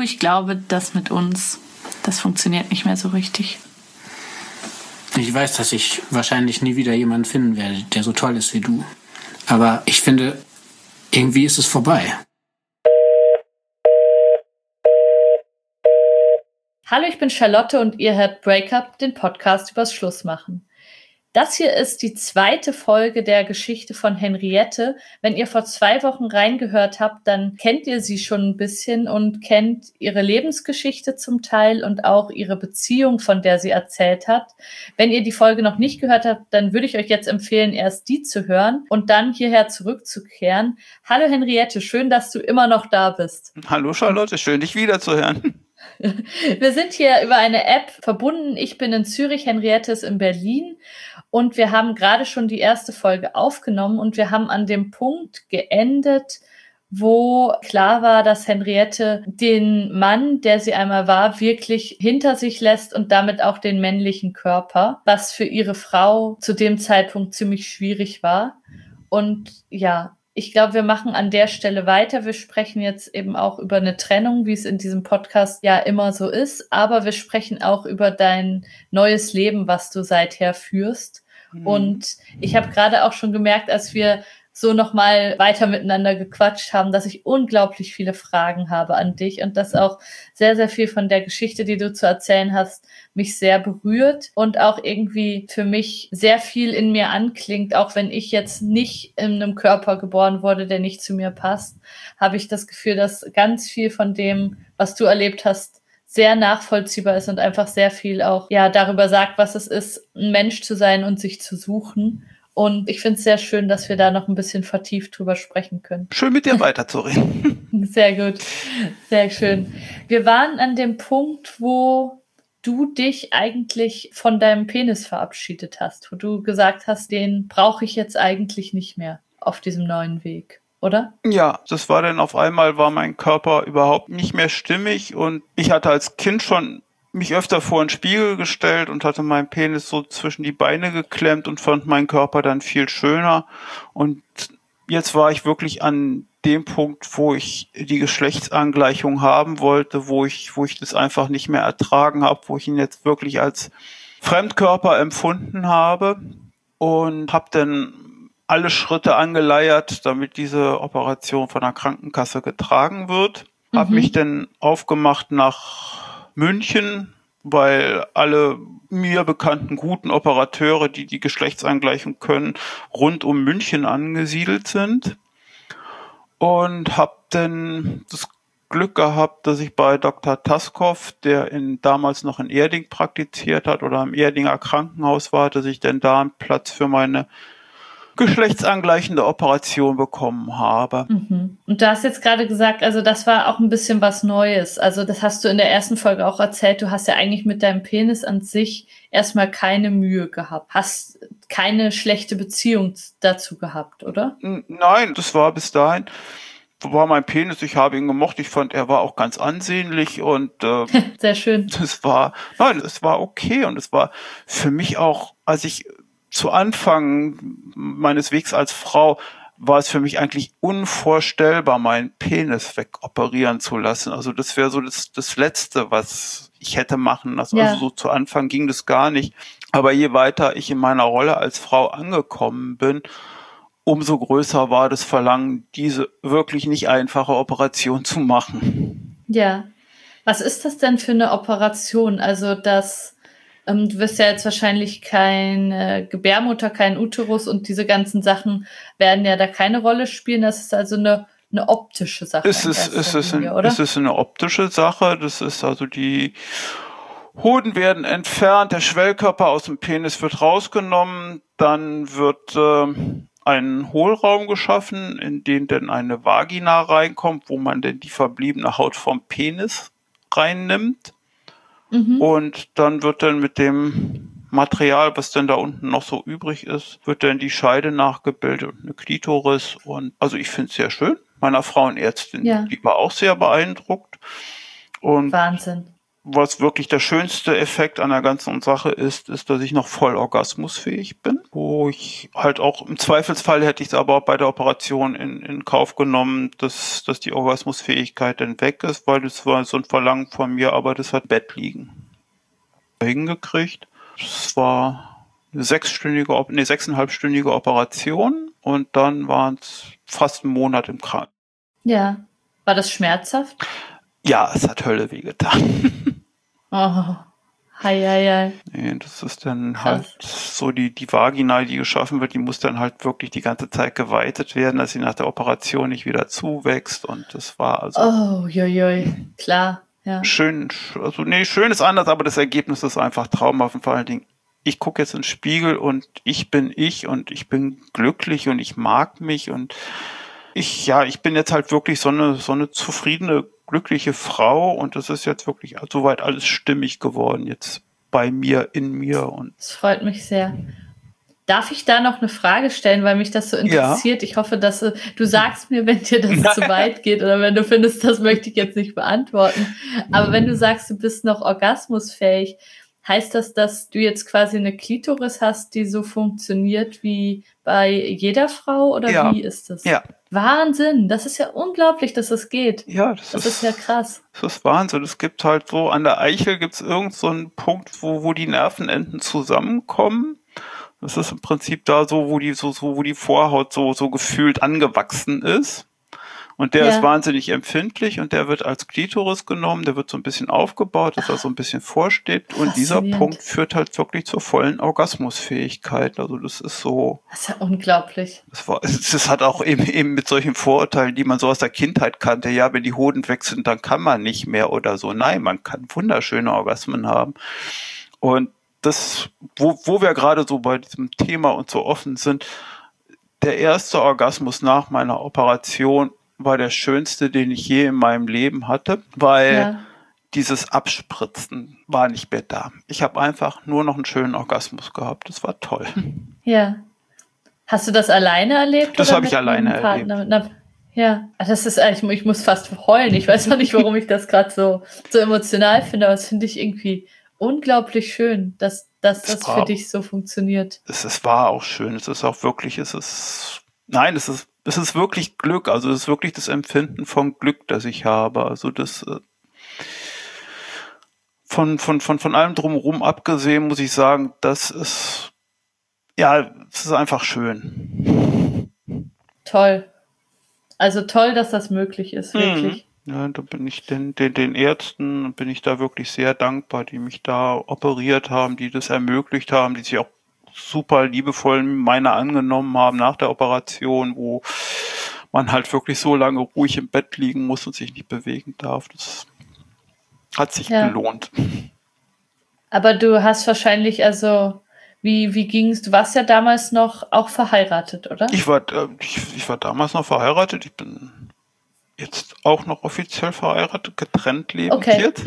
ich glaube, das mit uns, das funktioniert nicht mehr so richtig. Ich weiß, dass ich wahrscheinlich nie wieder jemanden finden werde, der so toll ist wie du. Aber ich finde, irgendwie ist es vorbei. Hallo, ich bin Charlotte und ihr hört Breakup, den Podcast übers Schlussmachen. Das hier ist die 2. Folge der Geschichte von Henriette. Wenn ihr vor 2 Wochen reingehört habt, dann kennt ihr sie schon ein bisschen und kennt ihre Lebensgeschichte zum Teil und auch ihre Beziehung, von der sie erzählt hat. Wenn ihr die Folge noch nicht gehört habt, dann würde ich euch jetzt empfehlen, erst die zu hören und dann hierher zurückzukehren. Hallo Henriette, schön, dass du immer noch da bist. Hallo Charlotte, schön dich wiederzuhören. Wir sind hier über eine App verbunden. Ich bin in Zürich, Henriette ist in Berlin und wir haben gerade schon die erste Folge aufgenommen und wir haben an dem Punkt geendet, wo klar war, dass Henriette den Mann, der sie einmal war, wirklich hinter sich lässt und damit auch den männlichen Körper, was für ihre Frau zu dem Zeitpunkt ziemlich schwierig war. Und ja, ich glaube, wir machen an der Stelle weiter. Wir sprechen jetzt eben auch über eine Trennung, wie es in diesem Podcast ja immer so ist. Aber wir sprechen auch über dein neues Leben, was du seither führst. Und ich habe gerade auch schon gemerkt, als wir so nochmal weiter miteinander gequatscht haben, dass ich unglaublich viele Fragen habe an dich und dass auch sehr, sehr viel von der Geschichte, die du zu erzählen hast, mich sehr berührt und auch irgendwie für mich sehr viel in mir anklingt. Auch wenn ich jetzt nicht in einem Körper geboren wurde, der nicht zu mir passt, habe ich das Gefühl, dass ganz viel von dem, was du erlebt hast, sehr nachvollziehbar ist und einfach sehr viel auch darüber sagt, was es ist, ein Mensch zu sein und sich zu suchen. Und ich finde es sehr schön, dass wir da noch ein bisschen vertieft drüber sprechen können. Schön mit dir weiterzureden. Sehr gut, sehr schön. Wir waren an dem Punkt, wo du dich eigentlich von deinem Penis verabschiedet hast, wo du gesagt hast, den brauche ich jetzt eigentlich nicht mehr auf diesem neuen Weg, oder? Ja, das war dann auf einmal, war mein Körper überhaupt nicht mehr stimmig und ich hatte als Kind schon mich öfter vor den Spiegel gestellt und hatte meinen Penis so zwischen die Beine geklemmt und fand meinen Körper dann viel schöner. Und jetzt war ich wirklich an dem Punkt, wo ich die Geschlechtsangleichung haben wollte, wo ich das einfach nicht mehr ertragen habe, wo ich ihn jetzt wirklich als Fremdkörper empfunden habe und habe dann alle Schritte angeleiert, damit diese Operation von der Krankenkasse getragen wird. Habe mich dann aufgemacht nach München, weil alle mir bekannten guten Operateure, die die Geschlechtsangleichung können, rund um München angesiedelt sind. Und habe dann das Glück gehabt, dass ich bei Dr. Taskow, der damals noch in Erding praktiziert hat oder im Erdinger Krankenhaus war, dass ich dann da einen Platz für meine geschlechtsangleichende Operation bekommen habe. Und du hast jetzt gerade gesagt, also das war auch ein bisschen was Neues. Also das hast du in der ersten Folge auch erzählt. Du hast ja eigentlich mit deinem Penis an sich erstmal keine Mühe gehabt. Hast keine schlechte Beziehung dazu gehabt, oder? Nein, das war bis dahin. War mein Penis, ich habe ihn gemocht. Ich fand, er war auch ganz ansehnlich und sehr schön. Es war okay und es war für mich auch, als ich zu Anfang meines Wegs als Frau war es für mich eigentlich unvorstellbar, meinen Penis wegoperieren zu lassen. Also das wäre so das Letzte, was ich hätte machen lassen. Ja. Also so zu Anfang ging das gar nicht. Aber je weiter ich in meiner Rolle als Frau angekommen bin, umso größer war das Verlangen, diese wirklich nicht einfache Operation zu machen. Ja. Was ist das denn für eine Operation? Also du wirst ja jetzt wahrscheinlich keine Gebärmutter, kein Uterus und diese ganzen Sachen werden ja da keine Rolle spielen. Das ist also eine optische Sache. Es ist eine optische Sache. Das ist also die Hoden werden entfernt, der Schwellkörper aus dem Penis wird rausgenommen, dann wird ein Hohlraum geschaffen, in den dann eine Vagina reinkommt, wo man dann die verbliebene Haut vom Penis reinnimmt. Und dann wird dann mit dem Material, was dann da unten noch so übrig ist, wird dann die Scheide nachgebildet und eine Klitoris. Und also ich finde es sehr schön. Meiner Frauenärztin, die war auch sehr beeindruckt. Und Wahnsinn. Was wirklich der schönste Effekt an der ganzen Sache ist, dass ich noch voll orgasmusfähig bin. wo ich halt auch im Zweifelsfall hätte ich es aber auch bei der Operation in Kauf genommen, dass die Orgasmusfähigkeit dann weg ist, weil das war so ein Verlangen von mir, aber das hat Bett liegen hingekriegt. Es war eine 6,5-stündige Operation und dann waren es fast einen Monat im Krankenhaus. Ja. War das schmerzhaft? Ja, es hat Hölle wehgetan. Oh. Hei. Nee, das ist dann Krass. halt so die Vagina, die geschaffen wird, die muss dann halt wirklich die ganze Zeit geweitet werden, dass sie nach der Operation nicht wieder zuwächst und das war also Oh, joi. Klar, ja. schön, also nee, schön ist anders, aber das Ergebnis ist einfach traumhaft und vor allen Dingen, ich gucke jetzt in den Spiegel und ich bin glücklich und ich mag mich und ich bin jetzt halt wirklich so eine zufriedene, glückliche Frau und das ist jetzt wirklich soweit alles stimmig geworden jetzt bei mir, in mir und Das freut mich sehr. Darf ich da noch eine Frage stellen, weil mich das so interessiert? Ich hoffe, dass du sagst mir, wenn dir das zu weit geht oder wenn du findest, das möchte ich jetzt nicht beantworten. Aber wenn du sagst, du bist noch orgasmusfähig, heißt das, dass du jetzt quasi eine Klitoris hast, die so funktioniert wie bei jeder Frau oder Ja. wie ist das? Ja. Wahnsinn, das ist ja unglaublich, dass das geht. Ja, Das ist ja krass. Das ist Wahnsinn. Es gibt halt so, an der Eichel gibt es irgend so einen Punkt, wo die Nervenenden zusammenkommen. Das ist im Prinzip da so, wo die Vorhaut so gefühlt angewachsen ist. Und der ist wahnsinnig empfindlich und der wird als Klitoris genommen, der wird so ein bisschen aufgebaut, dass er so ein bisschen vorsteht. Und dieser Punkt führt halt wirklich zur vollen Orgasmusfähigkeit. Also das ist so. Das ist ja unglaublich. Das hat auch eben mit solchen Vorurteilen, die man so aus der Kindheit kannte. Ja, wenn die Hoden weg sind, dann kann man nicht mehr oder so. Nein, man kann wunderschöne Orgasmen haben. Und das, wo wir gerade so bei diesem Thema und so offen sind, der erste Orgasmus nach meiner Operation war der schönste, den ich je in meinem Leben hatte, weil dieses Abspritzen war nicht mehr da. Ich habe einfach nur noch einen schönen Orgasmus gehabt. Das war toll. Ja. Hast du das alleine erlebt? Das habe ich alleine erlebt. Ja, das ist ich muss fast heulen. Ich weiß noch nicht, warum ich das gerade so emotional finde, aber das finde ich irgendwie unglaublich schön, dass das für dich so funktioniert. Es war auch schön. Es ist auch wirklich, es ist wirklich Glück. Also es ist wirklich das Empfinden von Glück, das ich habe. Also das von allem drumherum abgesehen, muss ich sagen, es ist einfach schön. Toll. Also toll, dass das möglich ist, wirklich. Ja, da bin ich den Ärzten bin ich da wirklich sehr dankbar, die mich da operiert haben, die das ermöglicht haben, die sich auch super liebevoll meiner angenommen haben nach der Operation, wo man halt wirklich so lange ruhig im Bett liegen muss und sich nicht bewegen darf. Das hat sich gelohnt. Aber du hast wahrscheinlich, wie ging's? Du warst ja damals noch auch verheiratet, oder? Ich war damals noch verheiratet. Ich bin jetzt auch noch offiziell verheiratet, getrennt lebend jetzt.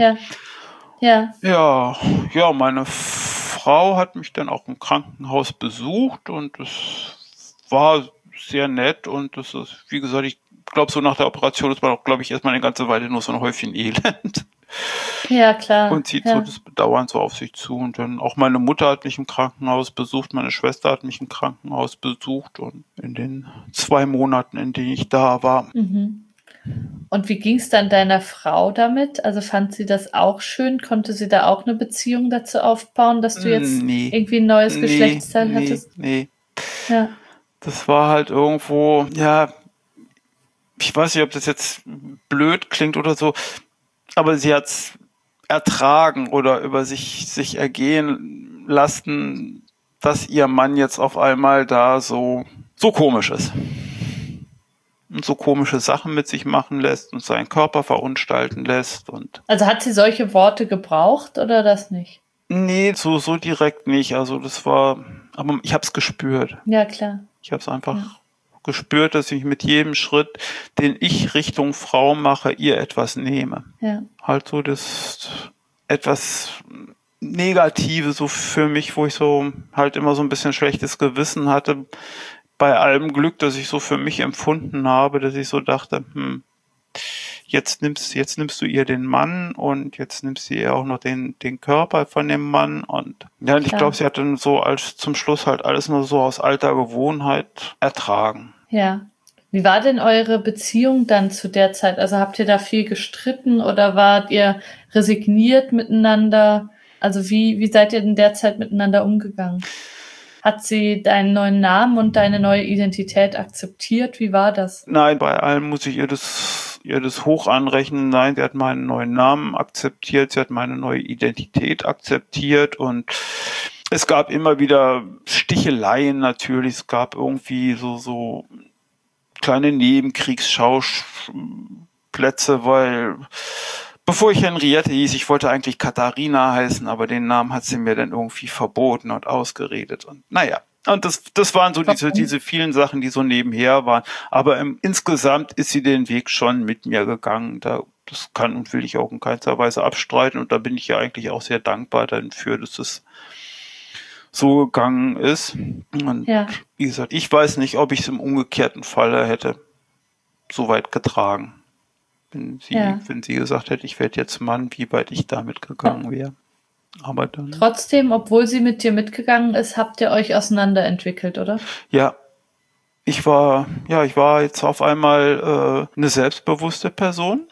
Ja, meine Frau hat mich dann auch im Krankenhaus besucht und das war sehr nett und das ist, wie gesagt, ich glaube, so nach der Operation ist man auch, glaube ich, erstmal eine ganze Weile nur so ein Häufchen Elend. Ja, klar. Und zieht so das Bedauern so auf sich zu. Und dann auch meine Mutter hat mich im Krankenhaus besucht, meine Schwester hat mich im Krankenhaus besucht und in den 2 Monaten, in denen ich da war. Mhm. Und wie ging es dann deiner Frau damit? Also fand sie das auch schön? Konnte sie da auch eine Beziehung dazu aufbauen, dass du jetzt irgendwie ein neues Geschlechtsteil hattest? Nee. Ja. Das war halt irgendwo, ich weiß nicht, ob das jetzt blöd klingt oder so, aber sie hat es ertragen oder über sich ergehen lassen, dass ihr Mann jetzt auf einmal da so komisch ist. Und so komische Sachen mit sich machen lässt und seinen Körper verunstalten lässt. Also hat sie solche Worte gebraucht oder das nicht? Nee, so direkt nicht. Also das war, aber ich habe es gespürt. Ja, klar. Ich habe es einfach gespürt, dass ich mit jedem Schritt, den ich Richtung Frau mache, ihr etwas nehme. Ja. Halt so das etwas Negative so für mich, wo ich so halt immer so ein bisschen schlechtes Gewissen hatte, bei allem Glück, das ich so für mich empfunden habe, dass ich so dachte, jetzt nimmst du ihr den Mann und jetzt nimmst du ihr auch noch den Körper von dem Mann. Und ja, ich glaube, sie hat dann so als zum Schluss halt alles nur so aus alter Gewohnheit ertragen. Ja. Wie war denn eure Beziehung dann zu der Zeit? Also habt ihr da viel gestritten oder wart ihr resigniert miteinander? Also wie seid ihr in der Zeit miteinander umgegangen? Hat sie deinen neuen Namen und deine neue Identität akzeptiert? Wie war das? Nein, bei allem muss ich ihr das hoch anrechnen. Nein, sie hat meinen neuen Namen akzeptiert, sie hat meine neue Identität akzeptiert und es gab immer wieder Sticheleien natürlich. Es gab irgendwie so kleine Nebenkriegsschauplätze, weil bevor ich Henriette hieß, ich wollte eigentlich Katharina heißen, aber den Namen hat sie mir dann irgendwie verboten und ausgeredet. Und naja, und das waren so diese vielen Sachen, die so nebenher waren. Aber insgesamt ist sie den Weg schon mit mir gegangen. Das kann und will ich auch in keinster Weise abstreiten. Und da bin ich ja eigentlich auch sehr dankbar dafür, dass es so gegangen ist. Und wie gesagt, ich weiß nicht, ob ich es im umgekehrten Falle hätte so weit getragen. Wenn sie gesagt hätte, ich werde jetzt Mann, wie weit ich damit gegangen wäre. Aber dann. Trotzdem, obwohl sie mit dir mitgegangen ist, habt ihr euch auseinanderentwickelt, oder? Ja. Ich war jetzt auf einmal eine selbstbewusste Person.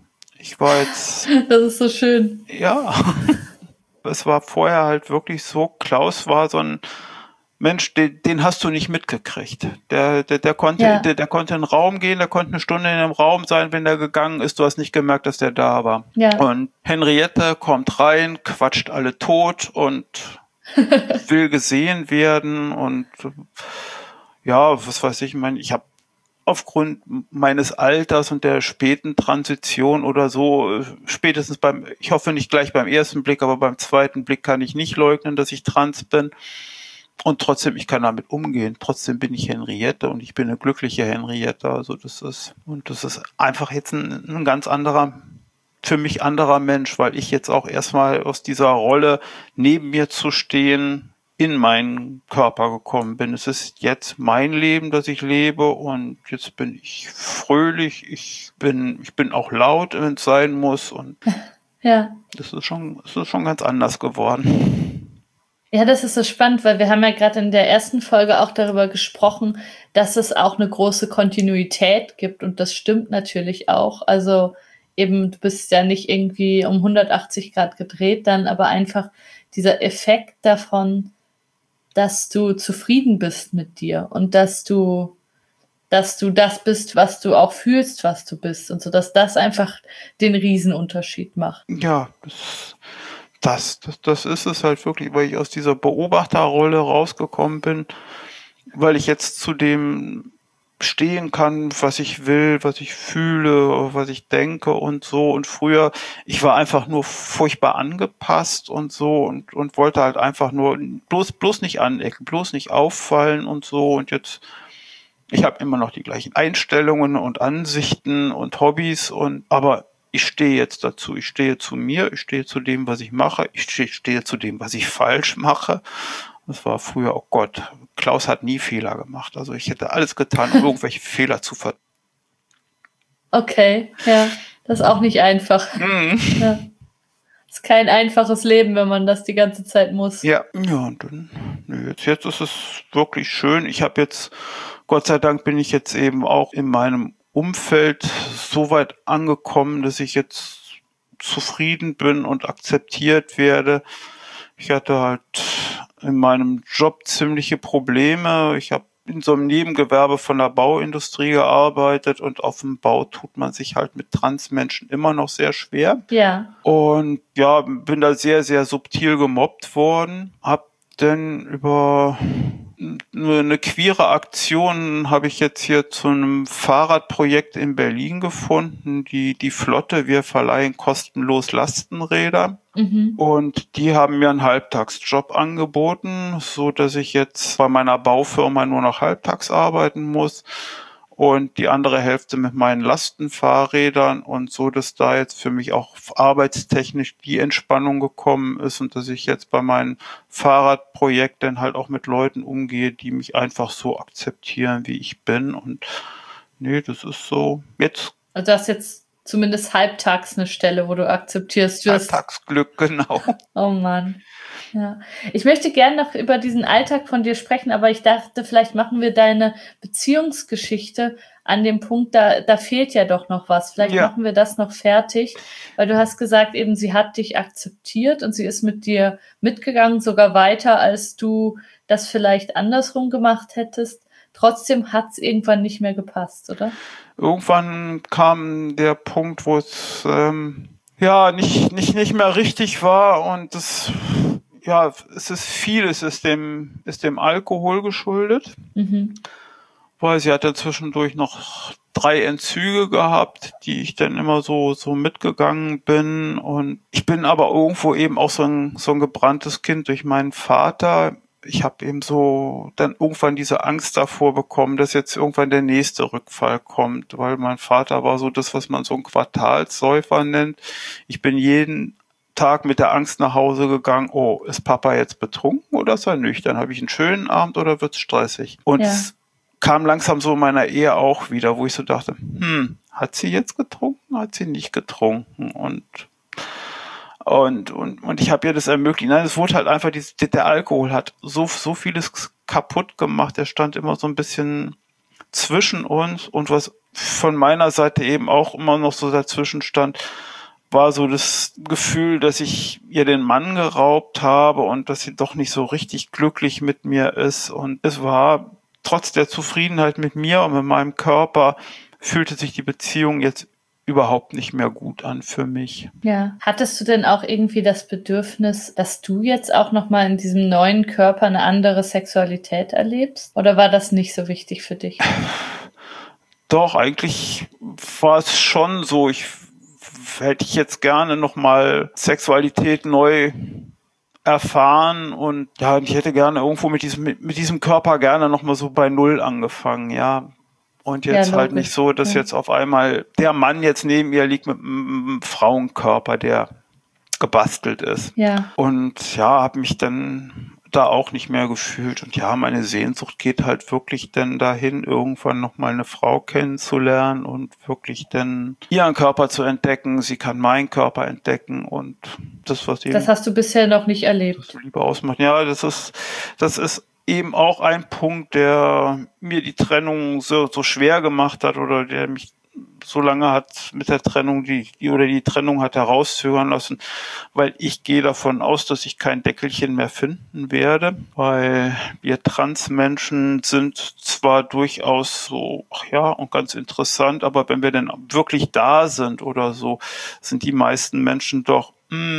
Das ist so schön. Ja. Es war vorher halt wirklich so, Klaus war so ein Mensch, den hast du nicht mitgekriegt. Der konnte in den Raum gehen, der konnte eine Stunde in einem Raum sein, wenn der gegangen ist, du hast nicht gemerkt, dass der da war. Ja. Und Henriette kommt rein, quatscht alle tot und will gesehen werden und ja, was weiß ich, ich habe aufgrund meines Alters und der späten Transition oder so, spätestens ich hoffe nicht gleich beim ersten Blick, aber beim zweiten Blick kann ich nicht leugnen, dass ich trans bin. Und trotzdem, ich kann damit umgehen. Trotzdem bin ich Henriette und ich bin eine glückliche Henriette. Also das ist einfach jetzt ein ganz anderer, für mich anderer Mensch, weil ich jetzt auch erstmal aus dieser Rolle, neben mir zu stehen, in meinen Körper gekommen bin. Es ist jetzt mein Leben, das ich lebe und jetzt bin ich fröhlich. Ich bin auch laut, wenn es sein muss und das ist schon ganz anders geworden. Ja, das ist so spannend, weil wir haben ja gerade in der ersten Folge auch darüber gesprochen, dass es auch eine große Kontinuität gibt und das stimmt natürlich auch. Also eben, du bist ja nicht irgendwie um 180 Grad gedreht dann, aber einfach dieser Effekt davon, dass du zufrieden bist mit dir und dass du das bist, was du auch fühlst, was du bist und so, dass das einfach den Riesenunterschied macht. Ja, das ist es halt wirklich, weil ich aus dieser Beobachterrolle rausgekommen bin, weil ich jetzt zu dem stehen kann, was ich will, was ich fühle, was ich denke und so. Und früher, ich war einfach nur furchtbar angepasst und so und wollte halt einfach nur bloß nicht anecken, bloß nicht auffallen und so. Und jetzt, ich habe immer noch die gleichen Einstellungen und Ansichten und Hobbys aber ich stehe jetzt dazu. Ich stehe zu mir, ich stehe zu dem, was ich mache, ich stehe zu dem, was ich falsch mache. Das war früher, oh Gott, Klaus hat nie Fehler gemacht. Also ich hätte alles getan, um irgendwelche Fehler zu ver... Okay, ja, das ist auch nicht einfach. Ja. Das ist kein einfaches Leben, wenn man das die ganze Zeit muss. Ja, und dann, jetzt ist es wirklich schön. Ich habe jetzt, Gott sei Dank bin ich jetzt eben auch in meinem Umfeld so weit angekommen, dass ich jetzt zufrieden bin und akzeptiert werde. Ich hatte halt in meinem Job ziemliche Probleme. Ich habe in so einem Nebengewerbe von der Bauindustrie gearbeitet und auf dem Bau tut man sich halt mit Transmenschen immer noch sehr schwer. Ja. Und ja, bin da sehr, sehr subtil gemobbt worden. Hab dann über eine queere Aktion habe ich jetzt hier zu einem Fahrradprojekt in Berlin gefunden, die Flotte, wir verleihen kostenlos Lastenräder. Und die haben mir einen Halbtagsjob angeboten, so dass ich jetzt bei meiner Baufirma nur noch halbtags arbeiten muss und die andere Hälfte mit meinen Lastenfahrrädern und so, dass da jetzt für mich auch arbeitstechnisch die Entspannung gekommen ist und dass ich jetzt bei meinem Fahrradprojekt dann halt auch mit Leuten umgehe, die mich einfach so akzeptieren, wie ich bin und das ist so jetzt. Also du hast jetzt zumindest halbtags eine Stelle, wo du akzeptierst wirst. Alltagsglück, genau. Oh Mann. Ja. Ich möchte gerne noch über diesen Alltag von dir sprechen, aber ich dachte, vielleicht machen wir deine Beziehungsgeschichte an dem Punkt, da fehlt ja doch noch was. Vielleicht machen wir das noch fertig, weil du hast gesagt, eben sie hat dich akzeptiert und sie ist mit dir mitgegangen, sogar weiter, als du das vielleicht andersrum gemacht hättest. Trotzdem hat es irgendwann nicht mehr gepasst, oder? Irgendwann kam der Punkt, wo es nicht mehr richtig war und es ist vieles ist dem Alkohol geschuldet, weil sie hat ja zwischendurch noch 3 Entzüge gehabt, die ich dann immer so mitgegangen bin, und ich bin aber irgendwo eben auch so ein gebranntes Kind durch meinen Vater. Ich habe eben so dann irgendwann diese Angst davor bekommen, dass jetzt irgendwann der nächste Rückfall kommt, weil mein Vater war so das, was man so ein Quartalssäufer nennt. Ich bin jeden Tag mit der Angst nach Hause gegangen, oh, ist Papa jetzt betrunken oder ist er nüchtern? Habe ich einen schönen Abend oder wird's stressig? Und es kam langsam so in meiner Ehe auch wieder, wo ich so dachte, hat sie jetzt getrunken, hat sie nicht getrunken? Und ich habe ihr das ermöglicht. Nein, es wurde halt einfach, der Alkohol hat so vieles kaputt gemacht. Er stand immer so ein bisschen zwischen uns, und was von meiner Seite eben auch immer noch so dazwischen stand, war so das Gefühl, dass ich ihr den Mann geraubt habe und dass sie doch nicht so richtig glücklich mit mir ist. Und es war trotz der Zufriedenheit mit mir und mit meinem Körper, fühlte sich die Beziehung jetzt überhaupt nicht mehr gut an für mich. Ja. Hattest du denn auch irgendwie das Bedürfnis, dass du jetzt auch nochmal in diesem neuen Körper eine andere Sexualität erlebst? Oder war das nicht so wichtig für dich? Doch, eigentlich war es schon so. Hätte ich jetzt gerne nochmal Sexualität neu erfahren, und ich hätte gerne irgendwo mit diesem Körper gerne nochmal so bei Null angefangen, ja. Und jetzt halt nicht so, dass jetzt auf einmal der Mann jetzt neben ihr liegt mit einem Frauenkörper, der gebastelt ist. Ja. Und habe mich dann da auch nicht mehr gefühlt. Und meine Sehnsucht geht halt wirklich dann dahin, irgendwann nochmal eine Frau kennenzulernen und wirklich dann ihren Körper zu entdecken. Sie kann meinen Körper entdecken, und das, was eben... Das hast du bisher noch nicht erlebt. Was Liebe ausmacht. Ja, das ist eben auch ein Punkt, der mir die Trennung so schwer gemacht hat, oder der mich so lange hat mit der Trennung, die Trennung hat herauszögern lassen, weil ich gehe davon aus, dass ich kein Deckelchen mehr finden werde, weil wir Transmenschen sind zwar durchaus so, und ganz interessant, aber wenn wir denn wirklich da sind oder so, sind die meisten Menschen doch,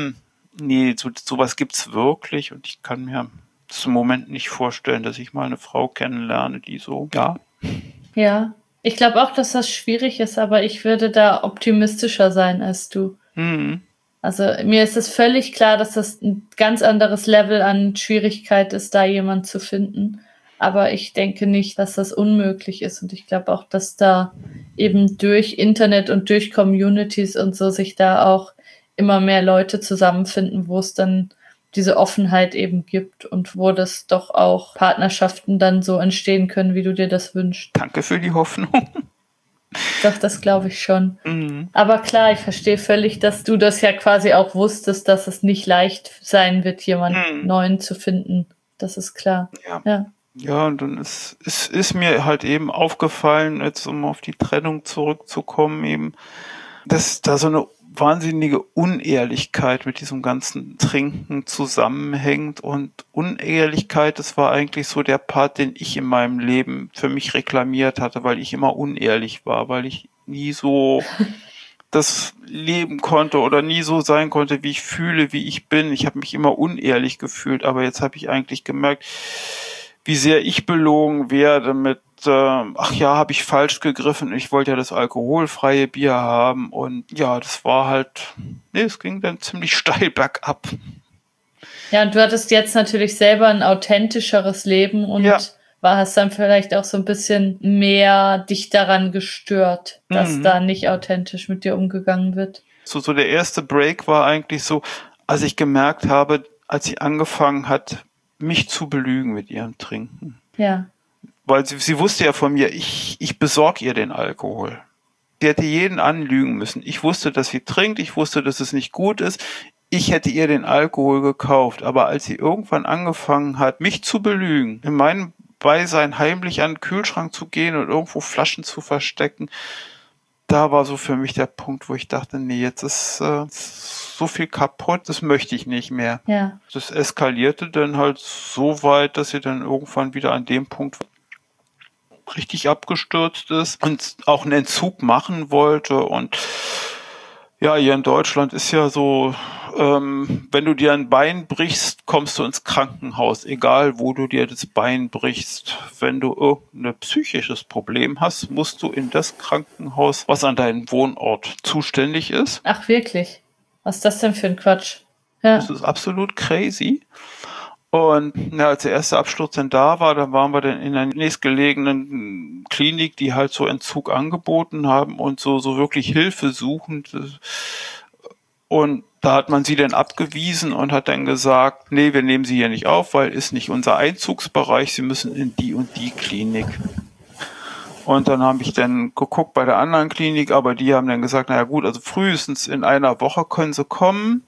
nee, sowas gibt's wirklich, und ich kann mir zum Moment nicht vorstellen, dass ich mal eine Frau kennenlerne, die so, Ja. Ich glaube auch, dass das schwierig ist, aber ich würde da optimistischer sein als du. Also mir ist es völlig klar, dass das ein ganz anderes Level an Schwierigkeit ist, da jemanden zu finden. Aber ich denke nicht, dass das unmöglich ist. Und ich glaube auch, dass da eben durch Internet und durch Communities und so sich da auch immer mehr Leute zusammenfinden, wo es dann diese Offenheit eben gibt und wo das doch auch Partnerschaften dann so entstehen können, wie du dir das wünschst. Danke für die Hoffnung. Doch, das glaube ich schon. Aber klar, ich verstehe völlig, dass du das ja quasi auch wusstest, dass es nicht leicht sein wird, jemanden Neuen zu finden. Das ist klar. Ja, und dann ist mir halt eben aufgefallen, jetzt um auf die Trennung zurückzukommen, eben, dass da so eine wahnsinnige Unehrlichkeit mit diesem ganzen Trinken zusammenhängt. Und Unehrlichkeit, das war eigentlich so der Part, den ich in meinem Leben für mich reklamiert hatte, weil ich immer unehrlich war, weil ich nie so das leben konnte oder nie so sein konnte, wie ich fühle, wie ich bin. Ich habe mich immer unehrlich gefühlt, aber jetzt habe ich eigentlich gemerkt, wie sehr ich belogen werde mit habe ich falsch gegriffen, ich wollte ja das alkoholfreie Bier haben, und das war halt, es ging dann ziemlich steil bergab. Ja, und du hattest jetzt natürlich selber ein authentischeres Leben und hast dann vielleicht auch so ein bisschen mehr dich daran gestört, dass da nicht authentisch mit dir umgegangen wird. So der erste Break war eigentlich so, als ich gemerkt habe, als sie angefangen hat, mich zu belügen mit ihrem Trinken. Ja. Weil sie wusste ja von mir, ich besorge ihr den Alkohol. Sie hätte jeden anlügen müssen. Ich wusste, dass sie trinkt, ich wusste, dass es nicht gut ist. Ich hätte ihr den Alkohol gekauft, aber als sie irgendwann angefangen hat, mich zu belügen, in meinem Beisein heimlich an den Kühlschrank zu gehen und irgendwo Flaschen zu verstecken, da war so für mich der Punkt, wo ich dachte, nee, jetzt ist so viel kaputt, das möchte ich nicht mehr. Ja. Das eskalierte dann halt so weit, dass sie dann irgendwann wieder an dem Punkt richtig abgestürzt ist und auch einen Entzug machen wollte. Und ja, hier in Deutschland ist ja so, wenn du dir ein Bein brichst, kommst du ins Krankenhaus, egal wo du dir das Bein brichst. Wenn du irgendein psychisches Problem hast, musst du in das Krankenhaus, was an deinem Wohnort zuständig ist. Ach, wirklich? Was ist das denn für ein Quatsch? Ja. Das ist absolut crazy. Und ja, als der erste Absturz dann da war, dann waren wir dann in einer nächstgelegenen Klinik, die halt so Entzug angeboten haben und so wirklich Hilfe suchend. Und da hat man sie dann abgewiesen und hat dann gesagt, nee, wir nehmen sie hier nicht auf, weil ist nicht unser Einzugsbereich, sie müssen in die und die Klinik. Und dann habe ich dann geguckt bei der anderen Klinik, aber die haben dann gesagt, naja gut, also frühestens in einer Woche können sie kommen.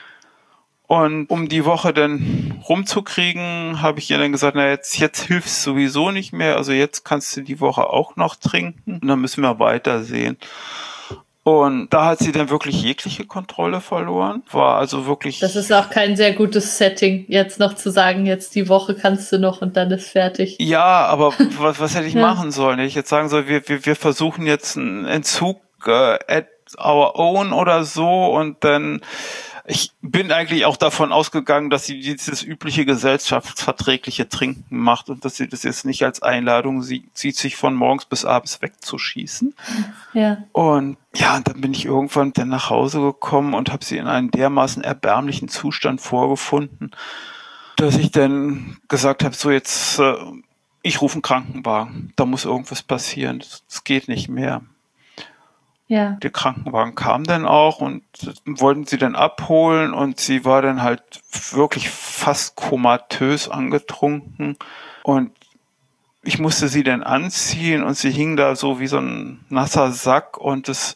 Und um die Woche dann rumzukriegen, habe ich ihr dann gesagt, na jetzt hilft es sowieso nicht mehr, also jetzt kannst du die Woche auch noch trinken und dann müssen wir weitersehen. Und da hat sie dann wirklich jegliche Kontrolle verloren, war also wirklich... Das ist auch kein sehr gutes Setting, jetzt noch zu sagen, jetzt die Woche kannst du noch und dann ist fertig. Ja, aber was hätte ich machen sollen? Hätte ich jetzt sagen soll, wir versuchen jetzt einen Entzug at our own oder so und dann... Ich bin eigentlich auch davon ausgegangen, dass sie dieses übliche gesellschaftsverträgliche Trinken macht und dass sie das jetzt nicht als Einladung sieht, sich von morgens bis abends wegzuschießen. Ja. Und ja, und dann bin ich irgendwann dann nach Hause gekommen und habe sie in einem dermaßen erbärmlichen Zustand vorgefunden, dass ich dann gesagt habe, so jetzt, ich rufe einen Krankenwagen, da muss irgendwas passieren, das geht nicht mehr. Ja. Der Krankenwagen kam dann auch und wollten sie dann abholen und sie war dann halt wirklich fast komatös angetrunken und ich musste sie dann anziehen und sie hing da so wie so ein nasser Sack und das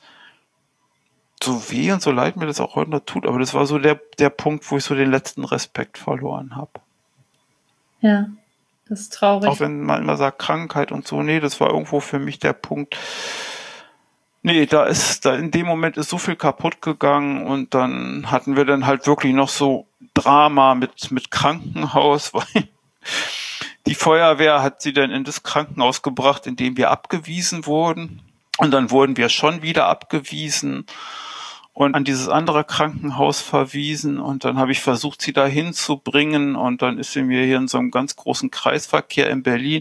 so weh und so leid mir das auch heute noch tut, aber das war so der Punkt, wo ich so den letzten Respekt verloren habe. Ja, das ist traurig. Auch wenn man immer sagt Krankheit und so, nee, das war irgendwo für mich der Punkt. Nee, da in dem Moment ist so viel kaputt gegangen und dann hatten wir dann halt wirklich noch so Drama mit Krankenhaus, weil die Feuerwehr hat sie dann in das Krankenhaus gebracht, in dem wir abgewiesen wurden und dann wurden wir schon wieder abgewiesen und an dieses andere Krankenhaus verwiesen und dann habe ich versucht, sie da hinzubringen und dann ist sie mir hier in so einem ganz großen Kreisverkehr in Berlin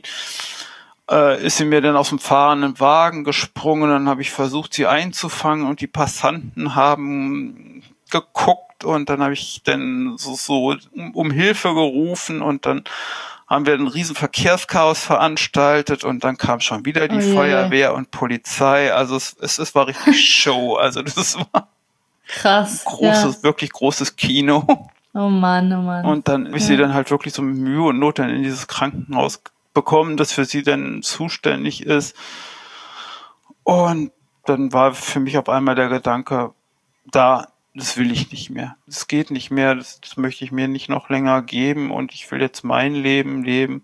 ist sie mir dann aus dem fahrenden Wagen gesprungen, dann habe ich versucht, sie einzufangen und die Passanten haben geguckt und dann habe ich dann so um Hilfe gerufen und dann haben wir ein riesen Verkehrschaos veranstaltet und dann kam schon wieder die Feuerwehr und Polizei, also es war richtig Show, also das war krass, wirklich großes Kino. Oh Mann, oh Mann. Und dann habe ich sie dann halt wirklich so mit Mühe und Not dann in dieses Krankenhaus bekommen, das für sie dann zuständig ist. Und dann war für mich auf einmal der Gedanke, das will ich nicht mehr. Das geht nicht mehr, das möchte ich mir nicht noch länger geben und ich will jetzt mein Leben leben.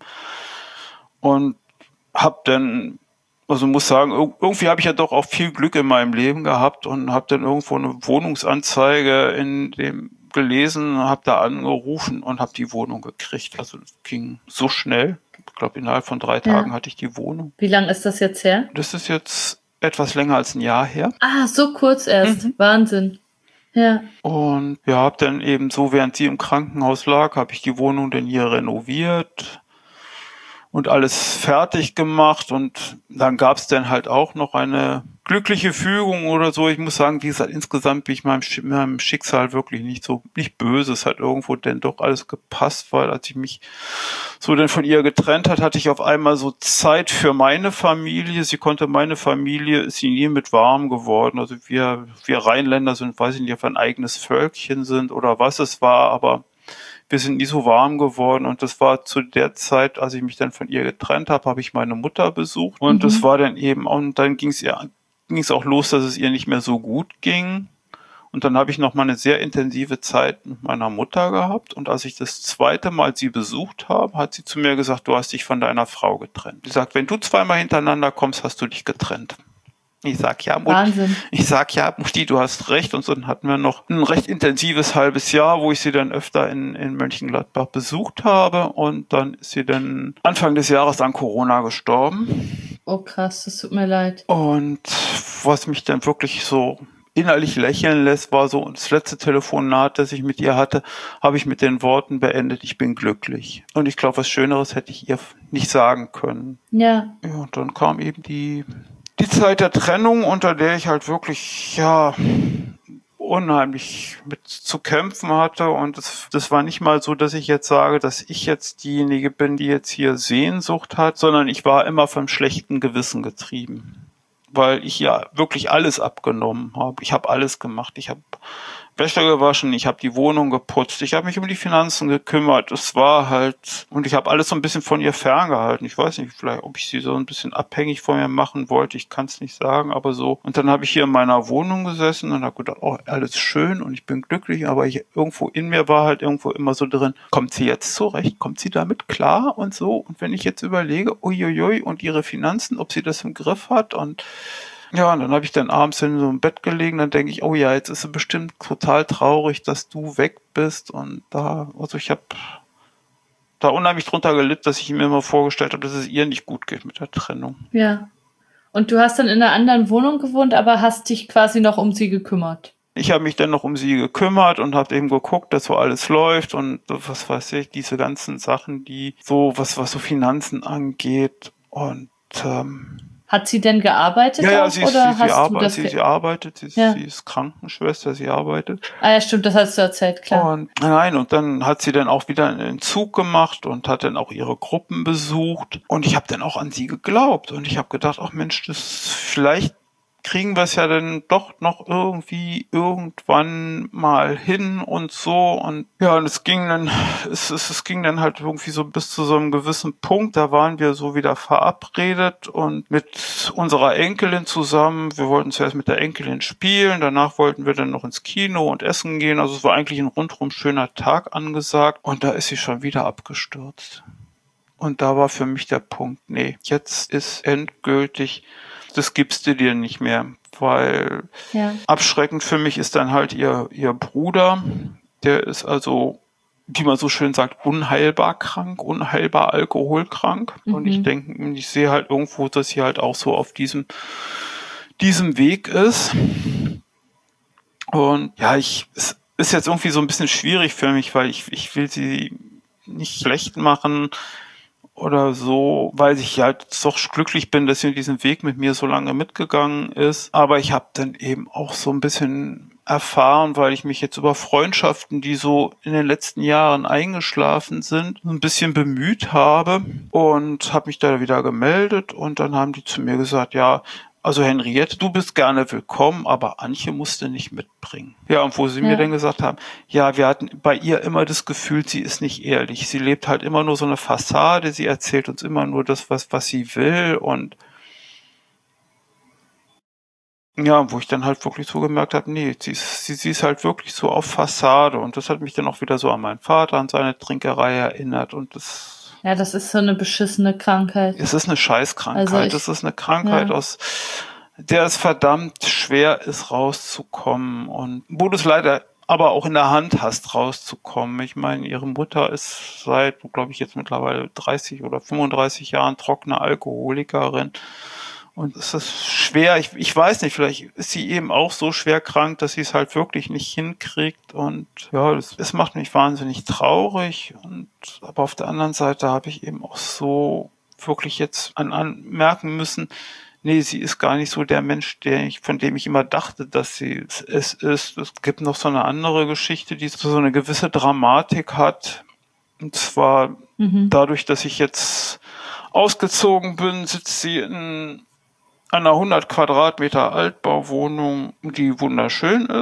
Und hab dann, also muss sagen, irgendwie habe ich ja doch auch viel Glück in meinem Leben gehabt und habe dann irgendwo eine Wohnungsanzeige in dem gelesen, habe da angerufen und habe die Wohnung gekriegt. Also das ging so schnell. Ich glaube, innerhalb von 3 Tagen hatte ich die Wohnung. Wie lange ist das jetzt her? Das ist jetzt etwas länger als ein Jahr her. Ah, so kurz erst. Wahnsinn. Ja. Und ja, habe dann eben so, während sie im Krankenhaus lag, habe ich die Wohnung dann hier renoviert und alles fertig gemacht und dann gab es dann halt auch noch eine glückliche Fügung oder so. Ich muss sagen, wie gesagt, insgesamt bin ich meinem Schicksal wirklich nicht böse. Es hat irgendwo denn doch alles gepasst, weil als ich mich so dann von ihr getrennt hat, hatte ich auf einmal so Zeit für meine Familie. Ist sie nie mit warm geworden. Also wir Rheinländer sind, weiß ich nicht, ob wir ein eigenes Völkchen sind oder was es war, aber wir sind nie so warm geworden und das war zu der Zeit, als ich mich dann von ihr getrennt habe, habe ich meine Mutter besucht und das war dann eben, und dann ging es ihr ging es auch los, dass es ihr nicht mehr so gut ging. Und dann habe ich noch mal eine sehr intensive Zeit mit meiner Mutter gehabt. Und als ich das zweite Mal sie besucht habe, hat sie zu mir gesagt, du hast dich von deiner Frau getrennt. Sie sagt, wenn du zweimal hintereinander kommst, hast du dich getrennt. Ich sag, ja, Mutti, du hast recht. Und so dann hatten wir noch ein recht intensives halbes Jahr, wo ich sie dann öfter in Mönchengladbach besucht habe. Und dann ist sie dann Anfang des Jahres an Corona gestorben. Oh krass, das tut mir leid. Und was mich dann wirklich so innerlich lächeln lässt, war so das letzte Telefonat, das ich mit ihr hatte, habe ich mit den Worten beendet, ich bin glücklich. Und ich glaube, was Schöneres hätte ich ihr nicht sagen können. Ja. Ja, und dann kam eben die Zeit der Trennung, unter der ich halt wirklich, ja, unheimlich mit zu kämpfen hatte. Und das war nicht mal so, dass ich jetzt sage, dass ich jetzt diejenige bin, die jetzt hier Sehnsucht hat, sondern ich war immer vom schlechten Gewissen getrieben. Weil ich ja wirklich alles abgenommen habe. Ich habe alles gemacht. Ich habe Wäsche gewaschen, ich habe die Wohnung geputzt, ich habe mich um die Finanzen gekümmert. Es war halt, und ich habe alles so ein bisschen von ihr ferngehalten. Ich weiß nicht, vielleicht, ob ich sie so ein bisschen abhängig von mir machen wollte. Ich kann es nicht sagen, aber so. Und dann habe ich hier in meiner Wohnung gesessen und habe gedacht, oh, alles schön und ich bin glücklich, aber irgendwo in mir war halt irgendwo immer so drin, kommt sie jetzt zurecht? Kommt sie damit klar und so? Und wenn ich jetzt überlege, uiuiui, und ihre Finanzen, ob sie das im Griff hat und ja, und dann habe ich dann abends in so einem Bett gelegen, dann denke ich, oh ja, jetzt ist sie bestimmt total traurig, dass du weg bist und also ich habe da unheimlich drunter gelitten, dass ich mir immer vorgestellt habe, dass es ihr nicht gut geht mit der Trennung. Ja. Und du hast dann in einer anderen Wohnung gewohnt, aber hast dich quasi noch um sie gekümmert. Ich habe mich dann noch um sie gekümmert und habe eben geguckt, dass so alles läuft und was weiß ich, diese ganzen Sachen, die so, was so Finanzen angeht und hat sie denn gearbeitet? Ja, sie arbeitet. Sie ist Krankenschwester, sie arbeitet. Ah ja, stimmt, das hast du erzählt, klar. Und dann hat sie dann auch wieder einen Entzug gemacht und hat dann auch ihre Gruppen besucht. Und ich habe dann auch an sie geglaubt. Und ich habe gedacht, ach Mensch, vielleicht kriegen wir es ja dann doch noch irgendwie irgendwann mal hin und so. Und ja, und es ging dann halt irgendwie so bis zu so einem gewissen Punkt. Da waren wir so wieder verabredet und mit unserer Enkelin zusammen. Wir wollten zuerst mit der Enkelin spielen. Danach wollten wir dann noch ins Kino und essen gehen. Also es war eigentlich ein rundrum schöner Tag angesagt. Und da ist sie schon wieder abgestürzt. Und da war für mich der Punkt, nee, jetzt ist endgültig, das gibst du dir nicht mehr, weil abschreckend für mich ist dann halt ihr Bruder, der ist also, wie man so schön sagt, unheilbar krank, unheilbar alkoholkrank. Mhm. Und ich sehe halt irgendwo, dass sie halt auch so auf diesem Weg ist. Und ja, es ist jetzt irgendwie so ein bisschen schwierig für mich, weil ich will sie nicht schlecht machen oder so, weil ich halt doch glücklich bin, dass sie diesen Weg mit mir so lange mitgegangen ist. Aber ich habe dann eben auch so ein bisschen erfahren, weil ich mich jetzt über Freundschaften, die so in den letzten Jahren eingeschlafen sind, ein bisschen bemüht habe und habe mich da wieder gemeldet und dann haben die zu mir gesagt, ja, also Henriette, du bist gerne willkommen, aber Antje musste nicht mitbringen. Ja, und wo sie mir dann gesagt haben, ja, wir hatten bei ihr immer das Gefühl, sie ist nicht ehrlich. Sie lebt halt immer nur so eine Fassade, sie erzählt uns immer nur das, was sie will und ja, wo ich dann halt wirklich so gemerkt habe, nee, sie ist halt wirklich so auf Fassade und das hat mich dann auch wieder so an meinen Vater, an seine Trinkerei erinnert und das... Ja, das ist so eine beschissene Krankheit. Es ist eine Scheißkrankheit. Es ist eine Krankheit, aus der es verdammt schwer ist, rauszukommen. Und wo du es leider aber auch in der Hand hast, rauszukommen. Ich meine, ihre Mutter ist seit, glaube ich, jetzt mittlerweile 30 oder 35 Jahren trockene Alkoholikerin. Und es ist schwer, ich weiß nicht, vielleicht ist sie eben auch so schwer krank, dass sie es halt wirklich nicht hinkriegt und ja, es macht mich wahnsinnig traurig aber auf der anderen Seite habe ich eben auch so wirklich jetzt anmerken müssen, nee, sie ist gar nicht so der Mensch, von dem ich immer dachte, dass sie es ist. Es gibt noch so eine andere Geschichte, die so eine gewisse Dramatik hat und zwar dadurch, dass ich jetzt ausgezogen bin, sitzt sie in einer 100 Quadratmeter Altbauwohnung, die wunderschön ist,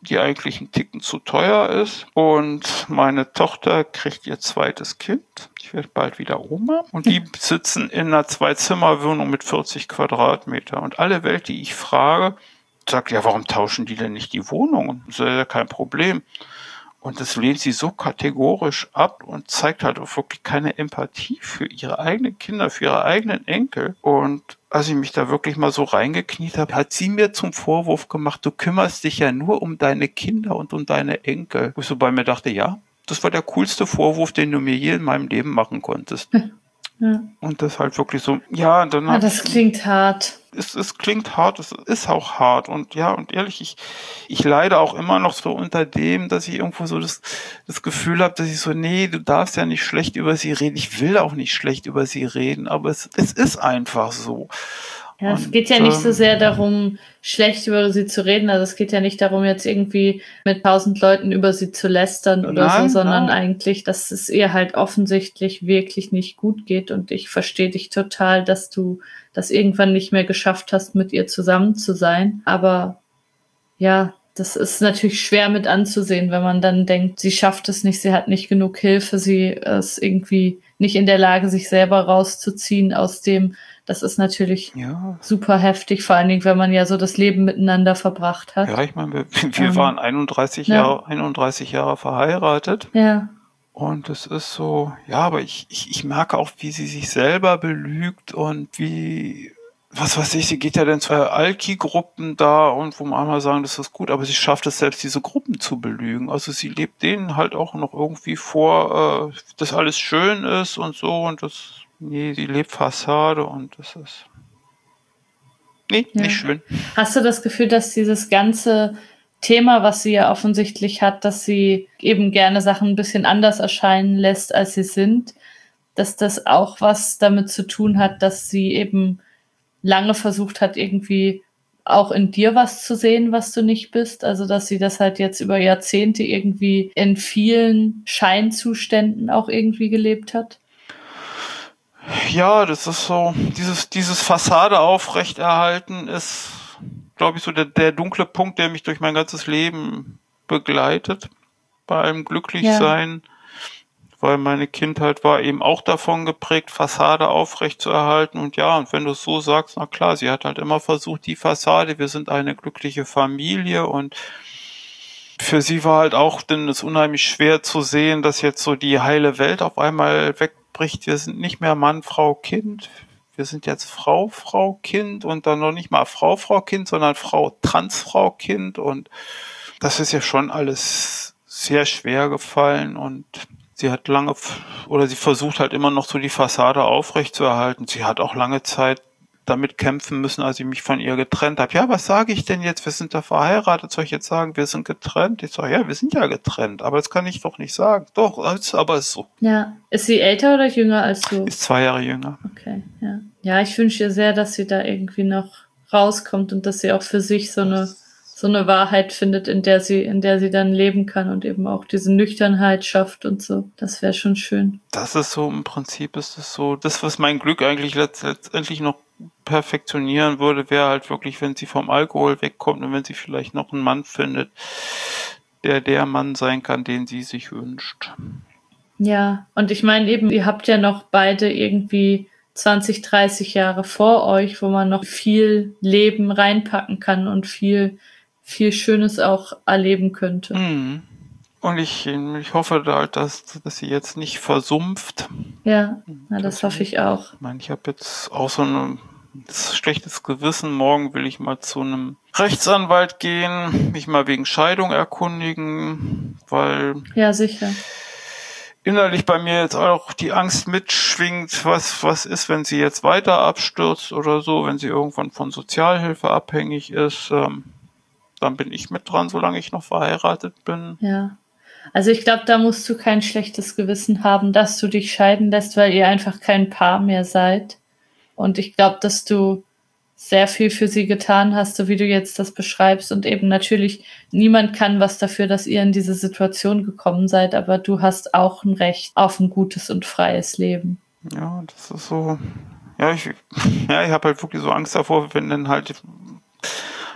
die eigentlich ein Ticken zu teuer ist. Und meine Tochter kriegt ihr zweites Kind. Ich werde bald wieder Oma. Und die sitzen in einer 2-Zimmer-Wohnung mit 40 Quadratmeter. Und alle Welt, die ich frage, sagt, ja, warum tauschen die denn nicht die Wohnungen? Das ist ja kein Problem. Und das lehnt sie so kategorisch ab und zeigt halt auch wirklich keine Empathie für ihre eigenen Kinder, für ihre eigenen Enkel. Und als ich mich da wirklich mal so reingekniet habe, hat sie mir zum Vorwurf gemacht, du kümmerst dich ja nur um deine Kinder und um deine Enkel. Wo ich so bei mir dachte, ja, das war der coolste Vorwurf, den du mir je in meinem Leben machen konntest. Ja. Und das halt wirklich so, ja, und dann Das klingt hart. Es klingt hart, es ist auch hart. Und ja, und ehrlich, ich leide auch immer noch so unter dem, dass ich irgendwo so das Gefühl habe, dass ich so, nee, du darfst ja nicht schlecht über sie reden. Ich will auch nicht schlecht über sie reden, aber es ist einfach so. Ja, es geht ja nicht so sehr darum, schlecht über sie zu reden. Also es geht ja nicht darum, jetzt irgendwie mit 1000 Leuten über sie zu lästern oder so, sondern eigentlich, dass es ihr halt offensichtlich wirklich nicht gut geht. Und ich verstehe dich total, dass du das irgendwann nicht mehr geschafft hast, mit ihr zusammen zu sein. Aber ja, das ist natürlich schwer mit anzusehen, wenn man dann denkt, sie schafft es nicht, sie hat nicht genug Hilfe, sie ist irgendwie nicht in der Lage, sich selber rauszuziehen aus dem. Das ist natürlich super heftig, vor allen Dingen, wenn man ja so das Leben miteinander verbracht hat. Ja, ich meine, wir waren 31 Jahre verheiratet. Ja. Und es ist so, ja, aber ich merke auch, wie sie sich selber belügt und wie, was weiß ich, sie geht ja dann zu Alki-Gruppen da und wo man einmal sagen, das ist gut, aber sie schafft es selbst, diese Gruppen zu belügen. Also sie lebt denen halt auch noch irgendwie vor, dass alles schön ist und so und nee, sie lebt Fassade und das ist nicht schön. Hast du das Gefühl, dass dieses ganze Thema, was sie ja offensichtlich hat, dass sie eben gerne Sachen ein bisschen anders erscheinen lässt, als sie sind, dass das auch was damit zu tun hat, dass sie eben lange versucht hat, irgendwie auch in dir was zu sehen, was du nicht bist? Also, dass sie das halt jetzt über Jahrzehnte irgendwie in vielen Scheinzuständen auch irgendwie gelebt hat? Ja, das ist so, dieses Fassade aufrechterhalten ist, glaube ich, so der dunkle Punkt, der mich durch mein ganzes Leben begleitet. Bei allem Glücklichsein, weil meine Kindheit war eben auch davon geprägt, Fassade aufrechtzuerhalten. Und ja, und wenn du es so sagst, na klar, sie hat halt immer versucht, die Fassade, wir sind eine glückliche Familie und für sie war halt auch denn es unheimlich schwer zu sehen, dass jetzt so die heile Welt auf einmal wegbricht. Wir sind nicht mehr Mann, Frau, Kind. Wir sind jetzt Frau, Frau, Kind und dann noch nicht mal Frau, Frau, Kind, sondern Frau, Transfrau, Kind. Und das ist ja schon alles sehr schwer gefallen und sie hat sie versucht halt immer noch so die Fassade aufrechtzuerhalten. Sie hat auch lange Zeit damit kämpfen müssen, als ich mich von ihr getrennt habe. Ja, was sage ich denn jetzt? Wir sind da verheiratet. Soll ich jetzt sagen, wir sind getrennt? Ich sage, ja, wir sind ja getrennt. Aber das kann ich doch nicht sagen. Doch, aber ist so. Ja. Ist sie älter oder jünger als du? Ist 2 Jahre jünger. Okay, ja. Ja, ich wünsche ihr sehr, dass sie da irgendwie noch rauskommt und dass sie auch für sich so eine Wahrheit findet, in der sie dann leben kann und eben auch diese Nüchternheit schafft und so. Das wäre schon schön. Das ist so, im Prinzip ist es so, das, was mein Glück eigentlich letztendlich noch perfektionieren würde, wäre halt wirklich, wenn sie vom Alkohol wegkommt und wenn sie vielleicht noch einen Mann findet, der Mann sein kann, den sie sich wünscht. Ja, und ich meine eben, ihr habt ja noch beide irgendwie 20, 30 Jahre vor euch, wo man noch viel Leben reinpacken kann und viel Schönes auch erleben könnte. Mhm. Und ich hoffe halt, dass sie jetzt nicht versumpft. Ja, das hoffe ich auch. Ich meine, ich habe jetzt auch so ein schlechtes Gewissen. Morgen will ich mal zu einem Rechtsanwalt gehen, mich mal wegen Scheidung erkundigen, weil ja, sicher. Innerlich bei mir jetzt auch die Angst mitschwingt, was ist, wenn sie jetzt weiter abstürzt oder so, wenn sie irgendwann von Sozialhilfe abhängig ist. Dann bin ich mit dran, solange ich noch verheiratet bin. Ja, also ich glaube, da musst du kein schlechtes Gewissen haben, dass du dich scheiden lässt, weil ihr einfach kein Paar mehr seid. Und ich glaube, dass du sehr viel für sie getan hast, so wie du jetzt das beschreibst. Und eben natürlich, niemand kann was dafür, dass ihr in diese Situation gekommen seid, aber du hast auch ein Recht auf ein gutes und freies Leben. Ja, das ist so. Ja, ich habe halt wirklich so Angst davor, wenn dann halt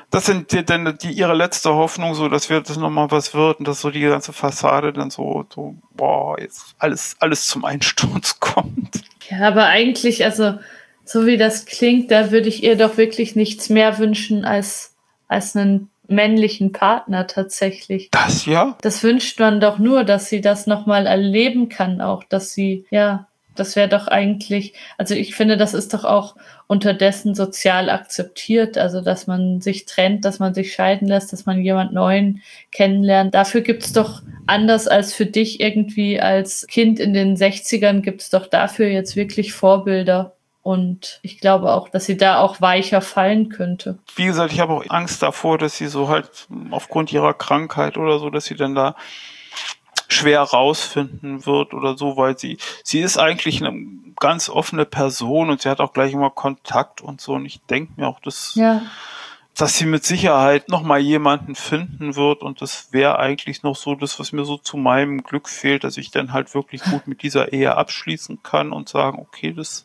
das sind dann ihre letzte Hoffnung, so, dass das nochmal was wird und dass so die ganze Fassade dann so, boah, jetzt alles zum Einsturz kommt. Ja, aber eigentlich, also, so wie das klingt, da würde ich ihr doch wirklich nichts mehr wünschen als einen männlichen Partner tatsächlich. Das ja? Das wünscht man doch nur, dass sie das nochmal erleben kann, auch, dass sie, ja, das wäre doch eigentlich, also ich finde, das ist doch auch unterdessen sozial akzeptiert, also dass man sich trennt, dass man sich scheiden lässt, dass man jemand Neuen kennenlernt. Dafür gibt's doch, anders als für dich irgendwie als Kind in den 60ern, gibt's doch dafür jetzt wirklich Vorbilder. Und ich glaube auch, dass sie da auch weicher fallen könnte. Wie gesagt, ich habe auch Angst davor, dass sie so halt aufgrund ihrer Krankheit oder so, dass sie dann da schwer rausfinden wird oder so, weil sie ist eigentlich eine ganz offene Person und sie hat auch gleich immer Kontakt und so. Und ich denke mir auch, dass sie mit Sicherheit noch mal jemanden finden wird und das wäre eigentlich noch so das, was mir so zu meinem Glück fehlt, dass ich dann halt wirklich gut mit dieser Ehe abschließen kann und sagen, okay, das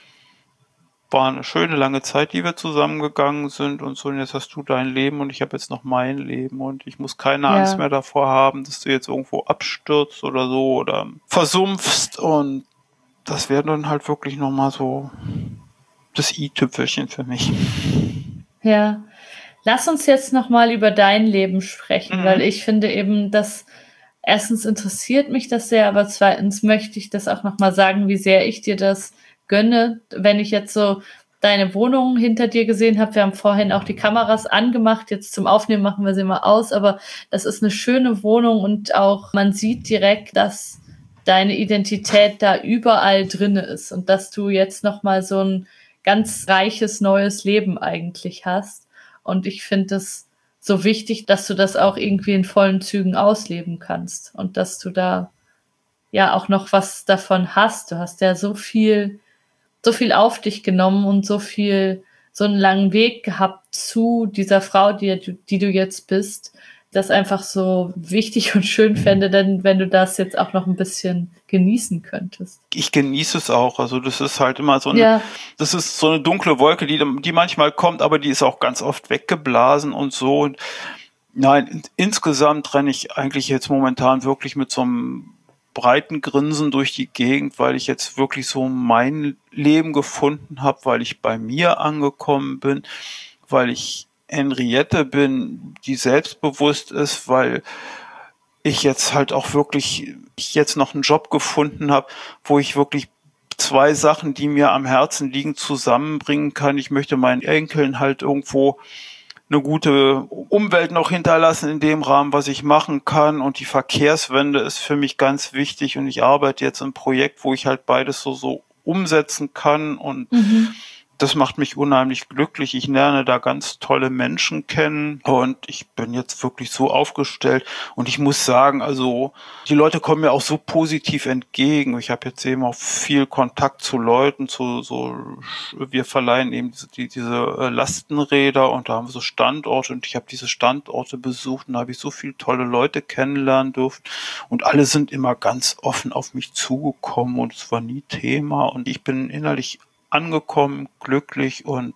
war eine schöne lange Zeit, die wir zusammengegangen sind und so, und jetzt hast du dein Leben und ich habe jetzt noch mein Leben und ich muss keine Angst mehr davor haben, dass du jetzt irgendwo abstürzt oder so oder versumpfst, und das wäre dann halt wirklich nochmal so das i-Tüpfelchen für mich. Ja, lass uns jetzt nochmal über dein Leben sprechen, weil ich finde eben, dass erstens interessiert mich das sehr, aber zweitens möchte ich das auch nochmal sagen, wie sehr ich dir das gönne, wenn ich jetzt so deine Wohnung hinter dir gesehen habe. Wir haben vorhin auch die Kameras angemacht, jetzt zum Aufnehmen machen wir sie mal aus, aber das ist eine schöne Wohnung und auch man sieht direkt, dass deine Identität da überall drinne ist und dass du jetzt nochmal so ein ganz reiches neues Leben eigentlich hast. Und ich finde es so wichtig, dass du das auch irgendwie in vollen Zügen ausleben kannst und dass du da ja auch noch was davon hast. Du hast ja so viel auf dich genommen und so einen langen Weg gehabt zu dieser Frau, die du jetzt bist, das einfach so wichtig und schön fände, denn wenn du das jetzt auch noch ein bisschen genießen könntest. Ich genieße es auch, also das ist halt immer so eine, das ist so eine dunkle Wolke, die manchmal kommt, aber die ist auch ganz oft weggeblasen und so. Und nein, insgesamt renne ich eigentlich jetzt momentan wirklich mit so einem breiten Grinsen durch die Gegend, weil ich jetzt wirklich so mein Leben gefunden habe, weil ich bei mir angekommen bin, weil ich Henriette bin, die selbstbewusst ist, weil ich jetzt halt auch wirklich jetzt noch einen Job gefunden habe, wo ich wirklich 2 Sachen, die mir am Herzen liegen, zusammenbringen kann. Ich möchte meinen Enkeln halt irgendwo eine gute Umwelt noch hinterlassen in dem Rahmen, was ich machen kann, und die Verkehrswende ist für mich ganz wichtig und ich arbeite jetzt im Projekt, wo ich halt beides so umsetzen kann und das macht mich unheimlich glücklich. Ich lerne da ganz tolle Menschen kennen und ich bin jetzt wirklich so aufgestellt und ich muss sagen, also die Leute kommen mir auch so positiv entgegen. Ich habe jetzt eben auch viel Kontakt zu Leuten, wir verleihen eben diese Lastenräder und da haben wir so Standorte und ich habe diese Standorte besucht und da habe ich so viele tolle Leute kennenlernen dürfen und alle sind immer ganz offen auf mich zugekommen und es war nie Thema und ich bin innerlich angekommen, glücklich und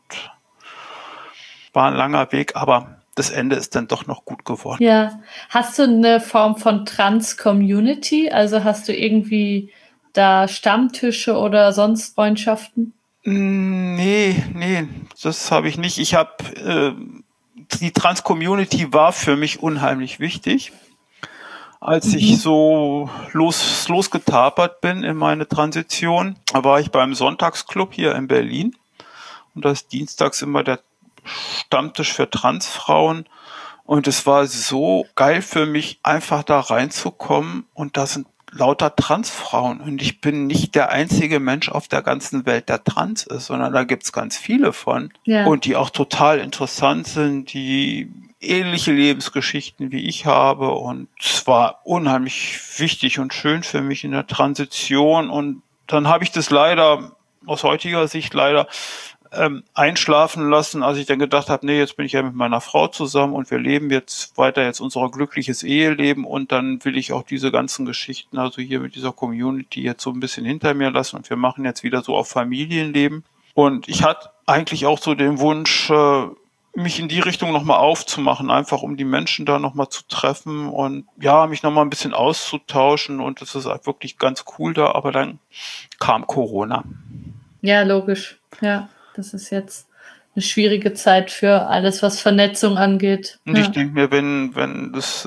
war ein langer Weg, aber das Ende ist dann doch noch gut geworden. Ja, hast du eine Form von Trans-Community? Also hast du irgendwie da Stammtische oder sonst Freundschaften? Nee, das habe ich nicht. Ich habe die Trans-Community war für mich unheimlich wichtig. Als ich so losgetapert bin in meine Transition, war ich beim Sonntagsclub hier in Berlin und da ist dienstags immer der Stammtisch für Transfrauen und es war so geil für mich, einfach da reinzukommen und da sind lauter Transfrauen und ich bin nicht der einzige Mensch auf der ganzen Welt, der trans ist, sondern da gibt's ganz viele von und die auch total interessant sind, die ähnliche Lebensgeschichten wie ich habe und es war unheimlich wichtig und schön für mich in der Transition und dann habe ich das leider, aus heutiger Sicht leider, einschlafen lassen, als ich dann gedacht habe, nee, jetzt bin ich ja mit meiner Frau zusammen und wir leben jetzt weiter unser glückliches Eheleben und dann will ich auch diese ganzen Geschichten, also hier mit dieser Community jetzt so ein bisschen hinter mir lassen und wir machen jetzt wieder so auf Familienleben und ich hatte eigentlich auch so den Wunsch, mich in die Richtung nochmal aufzumachen, einfach um die Menschen da nochmal zu treffen und ja, mich nochmal ein bisschen auszutauschen und das ist halt wirklich ganz cool da, aber dann kam Corona. Ja, logisch. Ja, das ist jetzt eine schwierige Zeit für alles, was Vernetzung angeht. Und ich denke mir, wenn das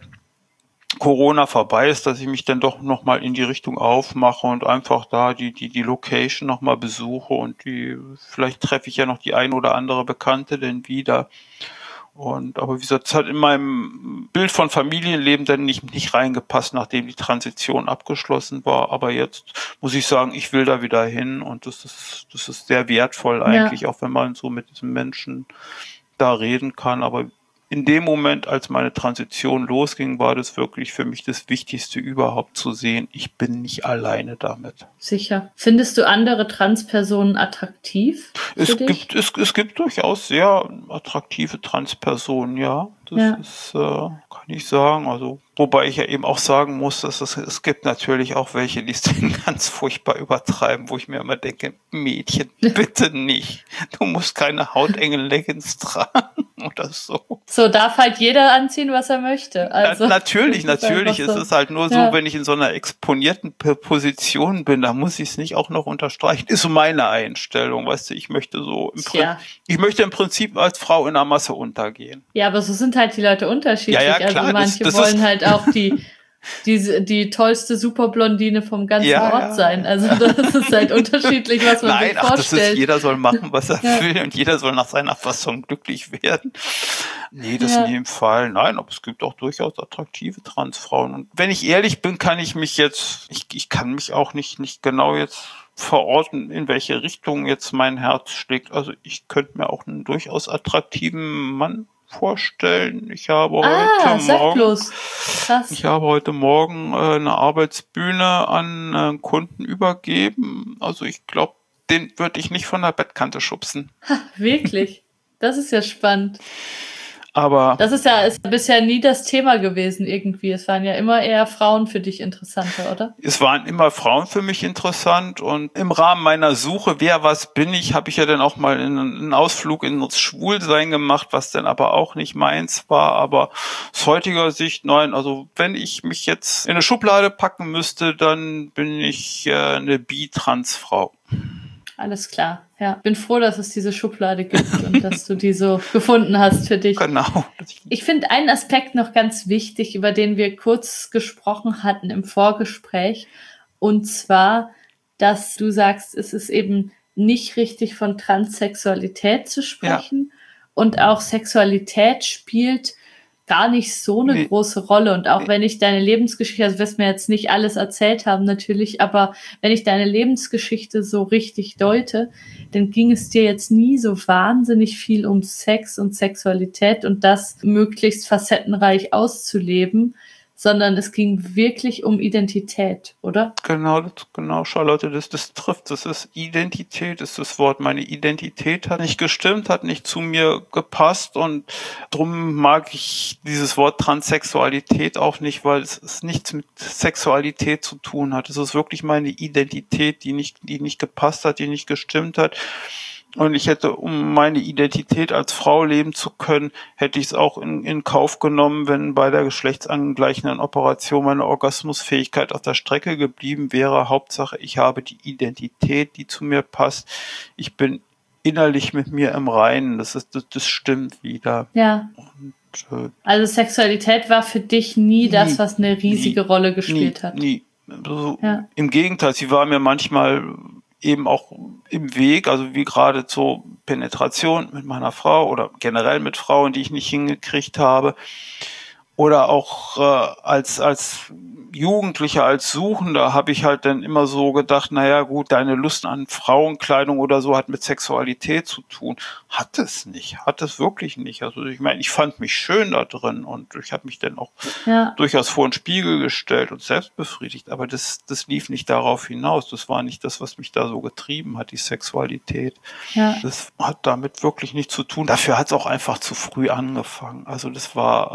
Corona vorbei ist, dass ich mich dann doch nochmal in die Richtung aufmache und einfach da die Location nochmal besuche und vielleicht treffe ich ja noch die ein oder andere Bekannte denn wieder. Aber wie gesagt, es hat in meinem Bild von Familienleben dann nicht reingepasst, nachdem die Transition abgeschlossen war. Aber jetzt muss ich sagen, ich will da wieder hin und das ist sehr wertvoll eigentlich, auch wenn man so mit diesen Menschen da reden kann. Aber in dem Moment, als meine Transition losging, war das wirklich für mich das Wichtigste überhaupt zu sehen. Ich bin nicht alleine damit. Sicher. Findest du andere Transpersonen attraktiv für dich? Es gibt durchaus sehr attraktive Transpersonen, ja. Das ist, kann ich sagen. Also, wobei ich ja eben auch sagen muss, dass es gibt natürlich auch welche, die es dann ganz furchtbar übertreiben, wo ich mir immer denke, Mädchen, bitte nicht. Du musst keine hautenge Leggings tragen oder so. So darf halt jeder anziehen, was er möchte. Also, natürlich. Es so. ist halt nur so, wenn ich in so einer exponierten Position bin, da muss ich es nicht auch noch unterstreichen. Ist so meine Einstellung, weißt du, ich möchte im Prinzip als Frau in der Masse untergehen. Ja, aber so sind halt die Leute unterschiedlich. Ja, klar, also manche wollen halt auch die tollste Superblondine vom ganzen Ort sein. Also das ist halt unterschiedlich, was man sich vorstellt. Jeder soll machen, was er will und jeder soll nach seiner Fassung glücklich werden. Nee, das in jedem Fall. Nein, aber es gibt auch durchaus attraktive Transfrauen. Und wenn ich ehrlich bin, kann ich mich jetzt, ich kann mich auch nicht genau jetzt verorten, in welche Richtung jetzt mein Herz schlägt. Also ich könnte mir auch einen durchaus attraktiven Mann vorstellen. Ich habe heute Morgen eine Arbeitsbühne an einen Kunden übergeben. Also ich glaube, den würde ich nicht von der Bettkante schubsen. Ha, wirklich? Das ist ja spannend. Aber das ist bisher nie das Thema gewesen irgendwie. Es waren ja immer eher Frauen für dich interessanter, oder? Es waren immer Frauen für mich interessant und im Rahmen meiner Suche, was bin ich, habe ich ja dann auch mal einen Ausflug ins Schwulsein gemacht, was dann aber auch nicht meins war. Aber aus heutiger Sicht, nein, also wenn ich mich jetzt in eine Schublade packen müsste, dann bin ich eine Bi-Trans-Frau. Alles klar, ja. Bin froh, dass es diese Schublade gibt und dass du die so gefunden hast für dich. Genau. Ich finde einen Aspekt noch ganz wichtig, über den wir kurz gesprochen hatten im Vorgespräch. Und zwar, dass du sagst, es ist eben nicht richtig von Transsexualität zu sprechen. Ja. Und auch Sexualität spielt gar nicht so eine große Rolle. Und auch wenn ich deine Lebensgeschichte, also wirst mir jetzt nicht alles erzählt haben natürlich, aber wenn ich deine Lebensgeschichte so richtig deute, dann ging es dir jetzt nie so wahnsinnig viel um Sex und Sexualität und das möglichst facettenreich auszuleben, sondern es ging wirklich um Identität, oder? Genau, Charlotte, das trifft. Das ist Identität, ist das Wort. Meine Identität hat nicht gestimmt, hat nicht zu mir gepasst und drum mag ich dieses Wort Transsexualität auch nicht, weil es nichts mit Sexualität zu tun hat. Es ist wirklich meine Identität, die nicht gepasst hat, die nicht gestimmt hat. Und ich hätte, um meine Identität als Frau leben zu können, hätte ich es auch in Kauf genommen, wenn bei der geschlechtsangleichenden Operation meine Orgasmusfähigkeit auf der Strecke geblieben wäre. Hauptsache, ich habe die Identität, die zu mir passt. Ich bin innerlich mit mir im Reinen. Das stimmt wieder. Ja. Und, also Sexualität war für dich nie das, was eine riesige Rolle gespielt hat? Nie. Also, im Gegenteil, sie war mir manchmal eben auch im Weg, also wie gerade zur Penetration mit meiner Frau oder generell mit Frauen, die ich nicht hingekriegt habe. Oder auch als Jugendlicher, als Suchender habe ich halt dann immer so gedacht, naja gut, deine Lust an Frauenkleidung oder so hat mit Sexualität zu tun. Hat es wirklich nicht. Also ich meine, ich fand mich schön da drin und ich habe mich dann auch durchaus vor den Spiegel gestellt und selbst befriedigt. Aber das lief nicht darauf hinaus. Das war nicht das, was mich da so getrieben hat, die Sexualität. Ja. Das hat damit wirklich nichts zu tun. Dafür hat es auch einfach zu früh angefangen. Also das war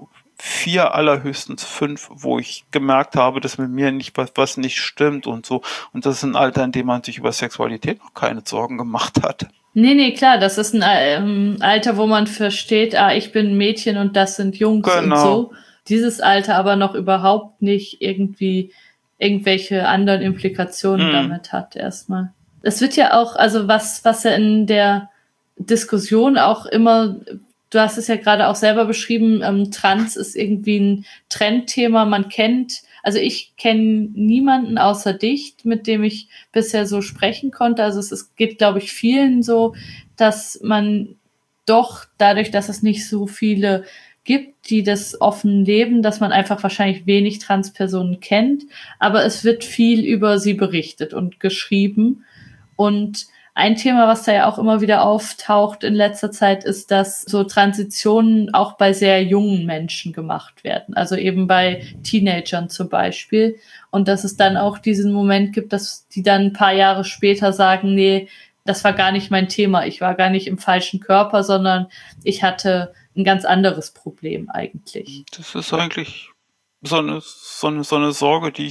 4, allerhöchstens 5, wo ich gemerkt habe, dass mit mir was nicht stimmt und so. Und das ist ein Alter, in dem man sich über Sexualität noch keine Sorgen gemacht hat. Nee, klar, das ist ein Alter, wo man versteht, ich bin ein Mädchen und das sind Jungs und so. Dieses Alter aber noch überhaupt nicht irgendwie irgendwelche anderen Implikationen damit hat erstmal. Es wird ja auch, also was ja in der Diskussion auch immer, du hast es ja gerade auch selber beschrieben, Trans ist irgendwie ein Trendthema, also ich kenne niemanden außer dich, mit dem ich bisher so sprechen konnte. Also es geht, glaube ich, vielen so, dass man doch dadurch, dass es nicht so viele gibt, die das offen leben, dass man einfach wahrscheinlich wenig Transpersonen kennt. Aber es wird viel über sie berichtet und geschrieben. Und ein Thema, was da ja auch immer wieder auftaucht in letzter Zeit, ist, dass so Transitionen auch bei sehr jungen Menschen gemacht werden. Also eben bei Teenagern zum Beispiel. Und dass es dann auch diesen Moment gibt, dass die dann ein paar Jahre später sagen, nee, das war gar nicht mein Thema. Ich war gar nicht im falschen Körper, sondern ich hatte ein ganz anderes Problem eigentlich. Das ist eigentlich so eine Sorge, die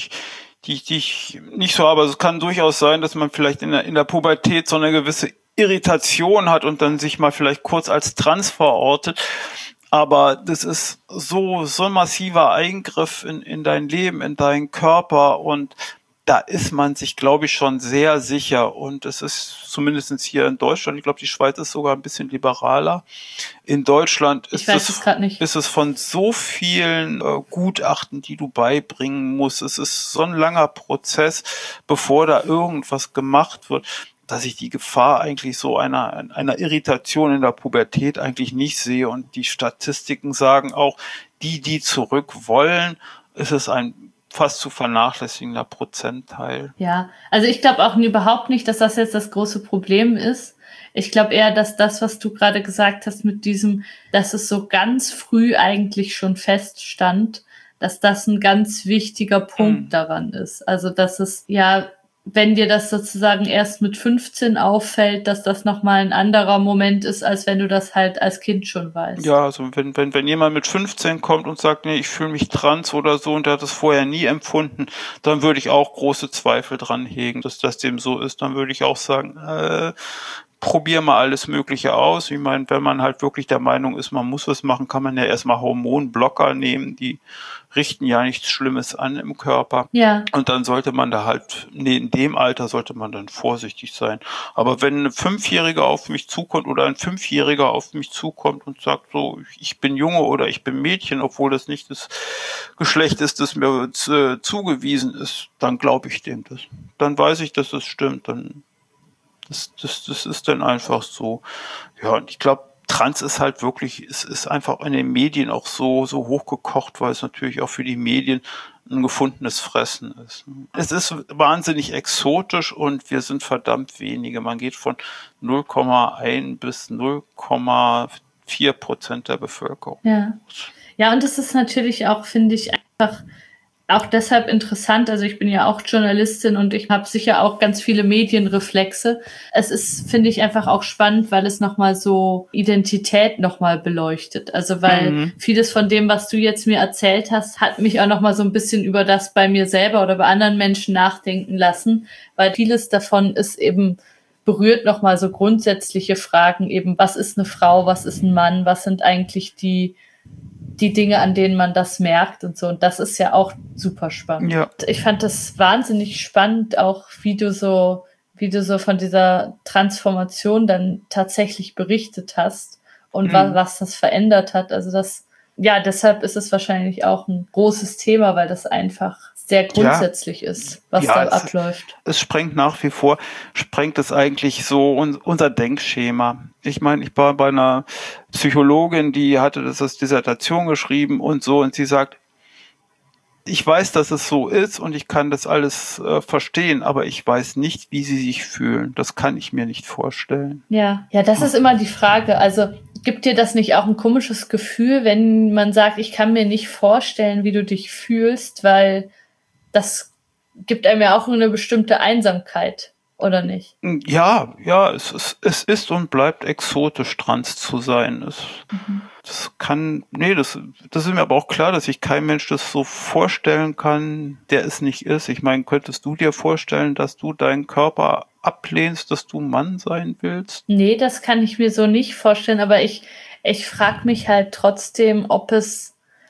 ich nicht so habe. Also es kann durchaus sein, dass man vielleicht in der Pubertät so eine gewisse Irritation hat und dann sich mal vielleicht kurz als trans verortet. Aber das ist so ein massiver Eingriff in dein Leben, in deinen Körper, und da ist man sich, glaube ich, schon sehr sicher. Und es ist zumindest hier in Deutschland, ich glaube, die Schweiz ist sogar ein bisschen liberaler. In Deutschland ist es von so vielen Gutachten, die du beibringen musst. Es ist so ein langer Prozess, bevor da irgendwas gemacht wird, dass ich die Gefahr eigentlich so einer Irritation in der Pubertät eigentlich nicht sehe. Und die Statistiken sagen auch, die zurück wollen, ist es ein fast zu vernachlässigender Prozentteil. Ja, also ich glaube auch überhaupt nicht, dass das jetzt das große Problem ist. Ich glaube eher, dass das, was du gerade gesagt hast mit diesem, dass es so ganz früh eigentlich schon feststand, dass das ein ganz wichtiger Punkt daran ist. Also dass es ja, wenn dir das sozusagen erst mit 15 auffällt, dass das nochmal ein anderer Moment ist, als wenn du das halt als Kind schon weißt. Ja, also wenn jemand mit 15 kommt und sagt, nee, ich fühle mich trans oder so, und der hat das vorher nie empfunden, dann würde ich auch große Zweifel dran hegen, dass das dem so ist. Dann würde ich auch sagen, probier mal alles Mögliche aus. Ich meine, wenn man halt wirklich der Meinung ist, man muss was machen, kann man ja erstmal Hormonblocker nehmen, die richten ja nichts Schlimmes an im Körper. Ja. Und dann sollte man da halt, in dem Alter sollte man dann vorsichtig sein. Aber wenn eine 5-Jährige auf mich zukommt oder ein 5-Jähriger auf mich zukommt und sagt so, ich bin Junge oder ich bin Mädchen, obwohl das nicht das Geschlecht ist, das mir zugewiesen ist, dann glaube ich dem das. Dann weiß ich, dass das stimmt. Dann das ist dann einfach so. Ja, und ich glaube, Trans ist halt wirklich, es ist einfach in den Medien auch so hochgekocht, weil es natürlich auch für die Medien ein gefundenes Fressen ist. Es ist wahnsinnig exotisch und wir sind verdammt wenige. Man geht von 0,1 bis 0,4% der Bevölkerung. Ja, und es ist natürlich auch, finde ich, einfach auch deshalb interessant. Also ich bin ja auch Journalistin und ich habe sicher auch ganz viele Medienreflexe. Es ist, finde ich, einfach auch spannend, weil es nochmal so Identität nochmal beleuchtet. Also weil vieles von dem, was du jetzt mir erzählt hast, hat mich auch nochmal so ein bisschen über das bei mir selber oder bei anderen Menschen nachdenken lassen, weil vieles davon ist eben berührt nochmal so grundsätzliche Fragen eben, was ist eine Frau, was ist ein Mann, was sind eigentlich die Dinge, an denen man das merkt und so. Und das ist ja auch super spannend. Ja. Ich fand das wahnsinnig spannend, auch wie du so von dieser Transformation dann tatsächlich berichtet hast und was das verändert hat. Also deshalb ist es wahrscheinlich auch ein großes Thema, weil das einfach sehr grundsätzlich ist, was da abläuft. Es sprengt es eigentlich so unser Denkschema. Ich meine, ich war bei einer Psychologin, die hatte das als Dissertation geschrieben und so, und sie sagt, ich weiß, dass es so ist und ich kann das alles verstehen, aber ich weiß nicht, wie sie sich fühlen. Das kann ich mir nicht vorstellen. Ja, das ist immer die Frage. Also gibt dir das nicht auch ein komisches Gefühl, wenn man sagt, ich kann mir nicht vorstellen, wie du dich fühlst, weil das gibt einem ja auch eine bestimmte Einsamkeit, oder nicht? Ja, es ist und bleibt exotisch, trans zu sein. Das ist mir aber auch klar, dass sich kein Mensch das so vorstellen kann, der es nicht ist. Ich meine, könntest du dir vorstellen, dass du deinen Körper ablehnst, dass du Mann sein willst? Nee, das kann ich mir so nicht vorstellen, aber ich frage mich halt trotzdem, ob es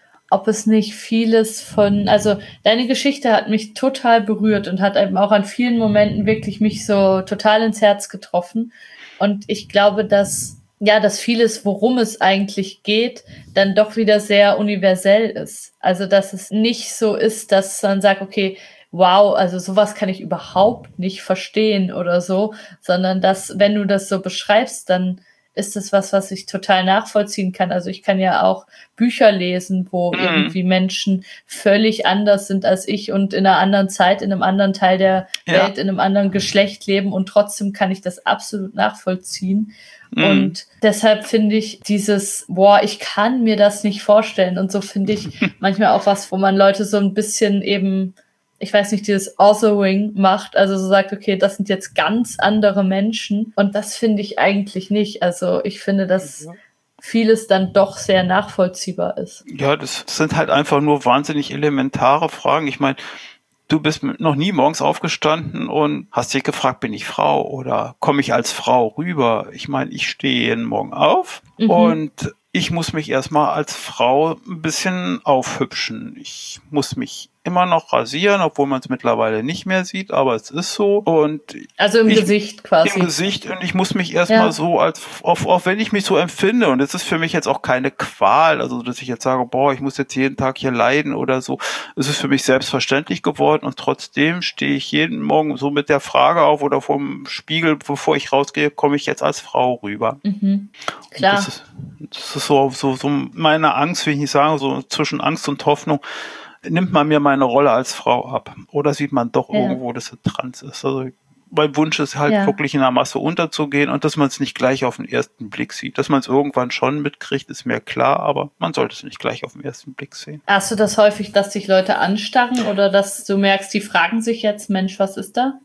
nicht vieles von, also deine Geschichte hat mich total berührt und hat eben auch an vielen Momenten wirklich mich so total ins Herz getroffen. Und ich glaube, dass vieles, worum es eigentlich geht, dann doch wieder sehr universell ist. Also, dass es nicht so ist, dass man sagt, okay, wow, also sowas kann ich überhaupt nicht verstehen oder so, sondern dass, wenn du das so beschreibst, dann ist es was ich total nachvollziehen kann. Also ich kann ja auch Bücher lesen, wo irgendwie Menschen völlig anders sind als ich und in einer anderen Zeit, in einem anderen Teil der Welt, in einem anderen Geschlecht leben und trotzdem kann ich das absolut nachvollziehen. Und deshalb finde ich dieses, ich kann mir das nicht vorstellen und so finde ich manchmal auch was, wo man Leute so ein bisschen eben, ich weiß nicht, dieses Othering macht, also so sagt, okay, das sind jetzt ganz andere Menschen und das finde ich eigentlich nicht. Also ich finde, dass vieles dann doch sehr nachvollziehbar ist. Ja, das sind halt einfach nur wahnsinnig elementare Fragen. Ich meine, du bist noch nie morgens aufgestanden und hast dich gefragt, bin ich Frau oder komme ich als Frau rüber? Ich meine, ich stehe jeden Morgen auf und ich muss mich erstmal als Frau ein bisschen aufhübschen. Ich muss mich immer noch rasieren, obwohl man es mittlerweile nicht mehr sieht, aber es ist so. Und also im Gesicht quasi. Im Gesicht und ich muss mich erstmal so auch wenn ich mich so empfinde und es ist für mich jetzt auch keine Qual, also dass ich jetzt sage, ich muss jetzt jeden Tag hier leiden oder so. Es ist für mich selbstverständlich geworden und trotzdem stehe ich jeden Morgen so mit der Frage auf oder vorm Spiegel, bevor ich rausgehe, komme ich jetzt als Frau rüber. Klar. Das ist so meine Angst, will ich nicht sagen, so zwischen Angst und Hoffnung. Nimmt man mir meine Rolle als Frau ab? Oder sieht man doch irgendwo, dass es trans ist? Also mein Wunsch ist halt wirklich in der Masse unterzugehen und dass man es nicht gleich auf den ersten Blick sieht. Dass man es irgendwann schon mitkriegt, ist mir klar, aber man sollte es nicht gleich auf den ersten Blick sehen. Hast du das häufig, dass dich Leute anstarren oder dass du merkst, die fragen sich jetzt, Mensch, was ist da?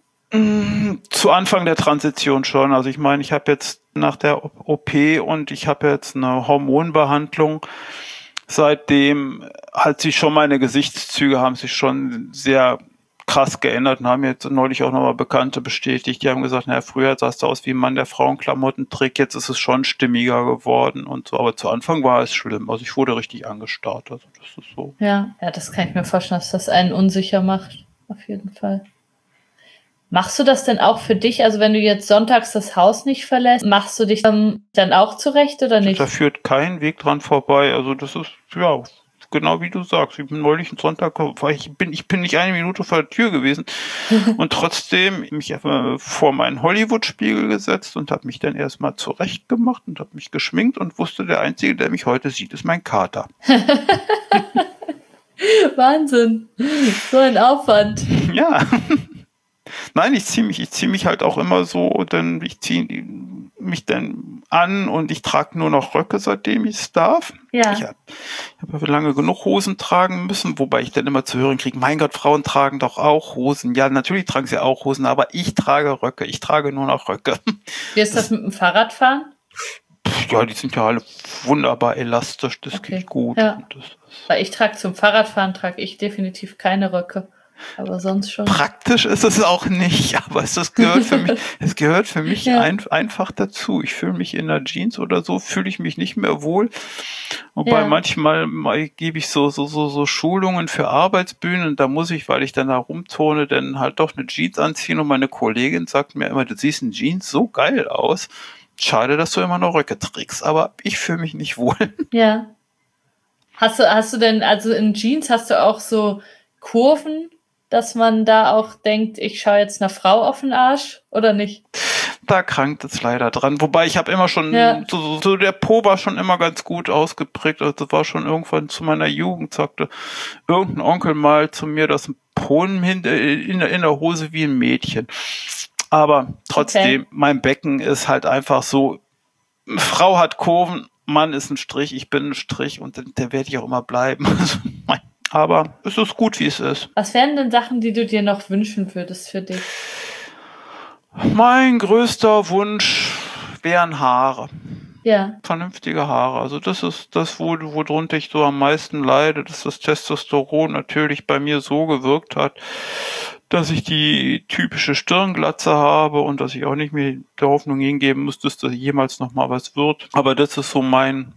Zu Anfang der Transition schon. Also ich meine, ich habe jetzt nach der OP und ich habe jetzt eine Hormonbehandlung. Seitdem hat sich schon meine Gesichtszüge haben sich schon sehr krass geändert und haben jetzt neulich auch nochmal Bekannte bestätigt. Die haben gesagt, früher sahst du aus wie ein Mann, der Frauenklamotten trägt. Jetzt ist es schon stimmiger geworden und so. Aber zu Anfang war es schlimm. Also ich wurde richtig angestarrt. Also das ist so. Ja, das kann ich mir vorstellen, dass das einen unsicher macht. Auf jeden Fall. Machst du das denn auch für dich? Also wenn du jetzt sonntags das Haus nicht verlässt, machst du dich dann auch zurecht oder nicht? Da führt kein Weg dran vorbei. Also das ist, genau wie du sagst. Ich bin neulich einen Sonntag, ich bin nicht eine Minute vor der Tür gewesen und trotzdem mich vor meinen Hollywood-Spiegel gesetzt und habe mich dann erstmal zurecht gemacht und habe mich geschminkt und wusste, der Einzige, der mich heute sieht, ist mein Kater. Wahnsinn. So ein Aufwand. Ja. Nein, ich zieh mich halt auch immer so, denn ich ziehe mich dann an und ich trage nur noch Röcke, seitdem ich es darf. Ja. Ich habe lange genug Hosen tragen müssen, wobei ich dann immer zu hören kriege, mein Gott, Frauen tragen doch auch Hosen. Ja, natürlich tragen sie auch Hosen, aber ich trage Röcke. Ich trage nur noch Röcke. Wie ist das mit dem Fahrradfahren? Ja, die sind ja alle wunderbar elastisch, das geht gut. Ja. Weil zum Fahrradfahren trage ich definitiv keine Röcke. Aber sonst schon. Praktisch ist es auch nicht, aber es gehört für mich einfach dazu. Ich fühle mich in der Jeans oder so, fühle ich mich nicht mehr wohl. Wobei manchmal gebe ich so Schulungen für Arbeitsbühnen, da muss ich, weil ich dann da rumturne, dann halt doch eine Jeans anziehen und meine Kollegin sagt mir immer, du siehst in Jeans so geil aus. Schade, dass du immer noch Röcke trägst, aber ich fühle mich nicht wohl. Ja. Hast du denn, also in Jeans hast du auch so Kurven, dass man da auch denkt, ich schaue jetzt einer Frau auf den Arsch oder nicht? Da krankt es leider dran. Wobei ich habe immer schon, so der Po war schon immer ganz gut ausgeprägt. Also das war schon irgendwann zu meiner Jugend, sagte irgendein Onkel mal zu mir, dass ein Po in der Hose wie ein Mädchen. Aber trotzdem, mein Becken ist halt einfach so, Frau hat Kurven, Mann ist ein Strich, ich bin ein Strich und der werde ich auch immer bleiben. Aber es ist gut, wie es ist. Was wären denn Sachen, die du dir noch wünschen würdest für dich? Mein größter Wunsch wären Haare. Ja. Vernünftige Haare. Also das ist das, worunter ich so am meisten leide, dass das Testosteron natürlich bei mir so gewirkt hat, dass ich die typische Stirnglatze habe und dass ich auch nicht mehr der Hoffnung hingeben muss, dass da jemals noch mal was wird. Aber das ist so mein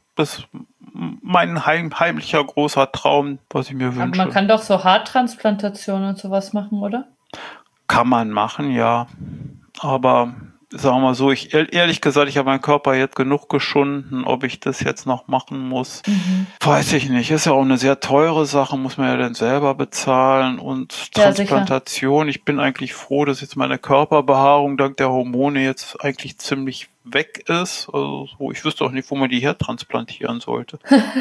heimlicher großer Traum, was ich mir wünsche. Aber man kann doch so Haartransplantationen und sowas machen, oder? Kann man machen, ja. Aber sagen wir mal so, ehrlich gesagt, ich habe meinen Körper jetzt genug geschunden, ob ich das jetzt noch machen muss. Weiß ich nicht. Ist ja auch eine sehr teure Sache, muss man ja dann selber bezahlen. Und Transplantation, ich bin eigentlich froh, dass jetzt meine Körperbehaarung dank der Hormone jetzt eigentlich ziemlich weg ist. Also ich wüsste auch nicht, wo man die hertransplantieren sollte.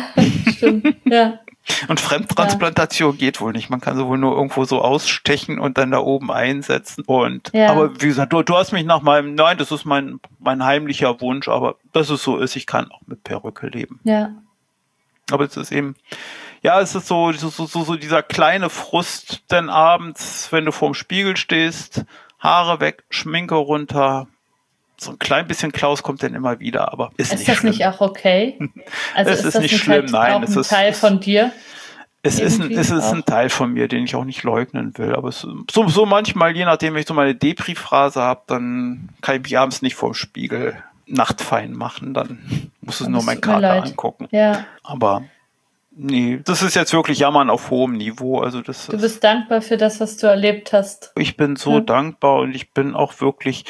Stimmt, ja. Und Fremdtransplantation geht wohl nicht. Man kann sie wohl nur irgendwo so ausstechen und dann da oben einsetzen. Aber wie gesagt, du hast mich nein, das ist mein heimlicher Wunsch, aber dass es so ist, ich kann auch mit Perücke leben. Ja. Aber es ist eben, ja, es ist so dieser kleine Frust, denn abends, wenn du vorm Spiegel stehst, Haare weg, Schminke runter, so ein klein bisschen Klaus kommt dann immer wieder, aber ist nicht schlimm. Ist das nicht auch okay? Also es ist nicht schlimm, nein. Es ist ein Teil von dir? Es ist ein Teil von mir, den ich auch nicht leugnen will, aber so manchmal, je nachdem, wenn ich so meine Depri-Phrase habe, dann kann ich mich abends nicht vorm Spiegel nachtfein machen, dann muss es nur mein Kater angucken. Ja. Aber nee, das ist jetzt wirklich Jammern auf hohem Niveau. Also du bist dankbar für das, was du erlebt hast. Ich bin so dankbar und ich bin auch wirklich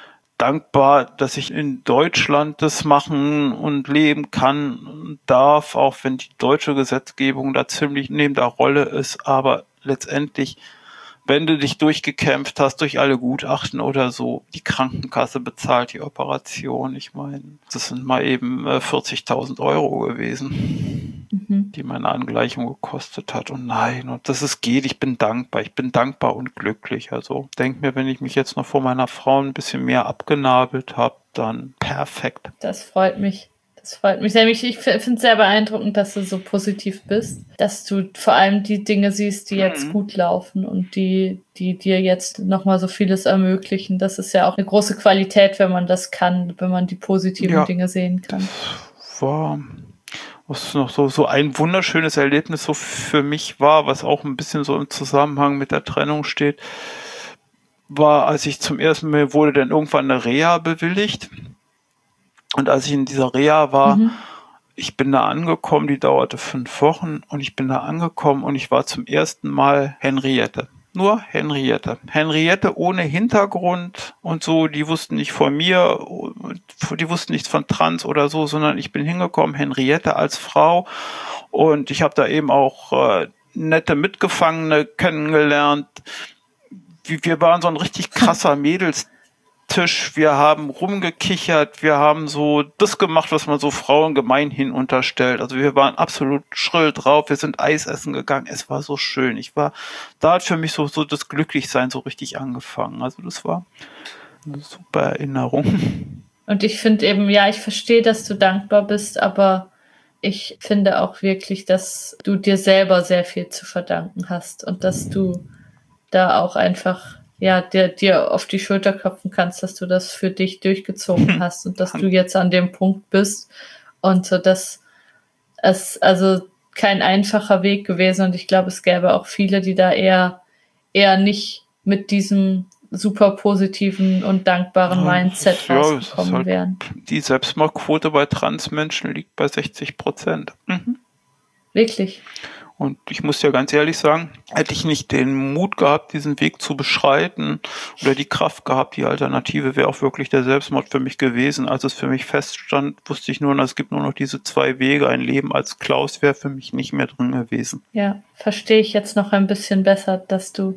dankbar, dass ich in Deutschland das machen und leben kann und darf, auch wenn die deutsche Gesetzgebung da ziemlich neben der Rolle ist, aber letztendlich, wenn du dich durchgekämpft hast durch alle Gutachten oder so, die Krankenkasse bezahlt die Operation. Ich meine, das sind mal eben 40.000 Euro gewesen, die meine Angleichung gekostet hat. Und nein, und geht. Ich bin dankbar und glücklich. Also denk mir, wenn ich mich jetzt noch vor meiner Frau ein bisschen mehr abgenabelt habe, dann perfekt. Das freut mich. Das freut mich sehr. Ich finde es sehr beeindruckend, dass du so positiv bist, dass du vor allem die Dinge siehst, die jetzt gut laufen und die dir jetzt nochmal so vieles ermöglichen. Das ist ja auch eine große Qualität, wenn man das kann, wenn man die positiven Dinge sehen kann. Was noch so ein wunderschönes Erlebnis so für mich war, was auch ein bisschen so im Zusammenhang mit der Trennung steht, war, als ich zum ersten Mal wurde dann irgendwann eine Reha bewilligt. Und als ich in dieser Reha war, ich bin da angekommen, die dauerte 5 Wochen und ich bin da angekommen und ich war zum ersten Mal Henriette. Nur Henriette. Henriette ohne Hintergrund und so, die wussten nicht von mir, die wussten nichts von Trans oder so, sondern ich bin hingekommen, Henriette als Frau und ich habe da eben auch nette Mitgefangene kennengelernt. Wir waren so ein richtig krasser Mädelstisch, wir haben rumgekichert, wir haben so das gemacht, was man so Frauen gemeinhin unterstellt. Also wir waren absolut schrill drauf, wir sind Eis essen gegangen, es war so schön. Da hat für mich so das Glücklichsein so richtig angefangen. Also das war eine super Erinnerung. Und ich finde eben, ich verstehe, dass du dankbar bist, aber ich finde auch wirklich, dass du dir selber sehr viel zu verdanken hast und dass du da auch einfach dir auf die Schulter klopfen kannst, dass du das für dich durchgezogen hast und dass du jetzt an dem Punkt bist und so, dass es also kein einfacher Weg gewesen und ich glaube, es gäbe auch viele, die da eher nicht mit diesem super positiven und dankbaren Mindset rausgekommen wären. Die Selbstmordquote bei Transmenschen liegt bei 60%. Wirklich? Und ich muss ja ganz ehrlich sagen, hätte ich nicht den Mut gehabt, diesen Weg zu beschreiten oder die Kraft gehabt, die Alternative wäre auch wirklich der Selbstmord für mich gewesen. Als es für mich feststand, wusste ich nur, es gibt nur noch diese 2 Wege. Ein Leben als Klaus wäre für mich nicht mehr drin gewesen. Ja, verstehe ich jetzt noch ein bisschen besser, dass du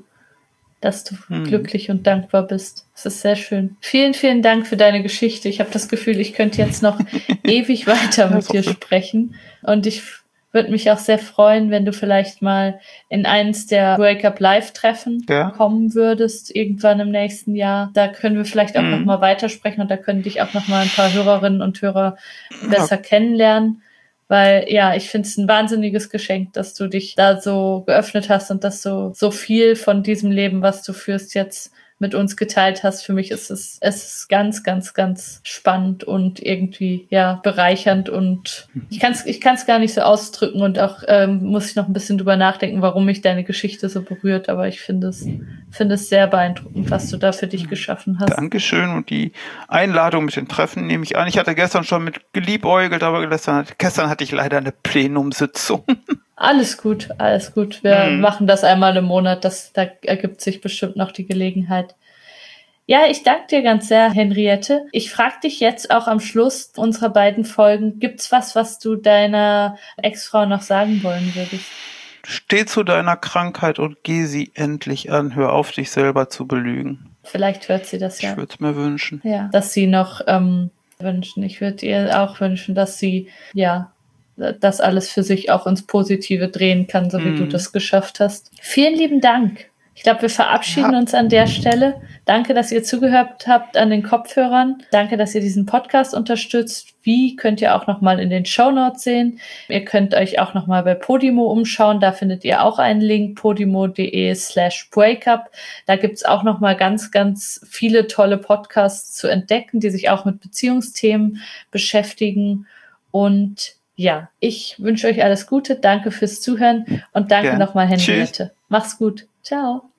glücklich und dankbar bist. Das ist sehr schön. Vielen, vielen Dank für deine Geschichte. Ich habe das Gefühl, ich könnte jetzt noch ewig weiter mit dir sprechen. Und ich würde mich auch sehr freuen, wenn du vielleicht mal in eins der Wake Up Live Treffen kommen würdest, irgendwann im nächsten Jahr. Da können wir vielleicht auch noch mal weitersprechen und da können dich auch noch mal ein paar Hörerinnen und Hörer besser kennenlernen. Weil, ich finde es ein wahnsinniges Geschenk, dass du dich da so geöffnet hast und dass du so viel von diesem Leben, was du führst, jetzt mit uns geteilt hast. Für mich ist es ist ganz, ganz, ganz spannend und irgendwie bereichernd und ich kann es gar nicht so ausdrücken und auch muss ich noch ein bisschen drüber nachdenken, warum mich deine Geschichte so berührt, aber ich finde es sehr beeindruckend, was du da für dich geschaffen hast. Dankeschön und die Einladung mit den Treffen nehme ich an. Ich hatte gestern schon mit geliebäugelt, aber gestern hatte ich leider eine Plenumsitzung. Alles gut. Wir machen das einmal im Monat, da ergibt sich bestimmt noch die Gelegenheit. Ja, ich danke dir ganz sehr, Henriette. Ich frage dich jetzt auch am Schluss unserer beiden Folgen, gibt's was du deiner Ex-Frau noch sagen wollen würdest? Steh zu deiner Krankheit und geh sie endlich an. Hör auf, dich selber zu belügen. Vielleicht hört sie das ja. Ich würde es mir wünschen. Ja, dass sie noch wünschen. Ich würde ihr auch wünschen, dass sie das alles für sich auch ins Positive drehen kann, so wie du das geschafft hast. Vielen lieben Dank. Ich glaube, wir verabschieden uns an der Stelle. Danke, dass ihr zugehört habt an den Kopfhörern. Danke, dass ihr diesen Podcast unterstützt. Wie könnt ihr auch nochmal in den Shownotes sehen. Ihr könnt euch auch nochmal bei Podimo umschauen. Da findet ihr auch einen Link, podimo.de/breakup. Da gibt's auch nochmal ganz, ganz viele tolle Podcasts zu entdecken, die sich auch mit Beziehungsthemen beschäftigen. Und ja, ich wünsche euch alles Gute. Danke fürs Zuhören und danke nochmal, Henriette. Mach's gut. Ciao.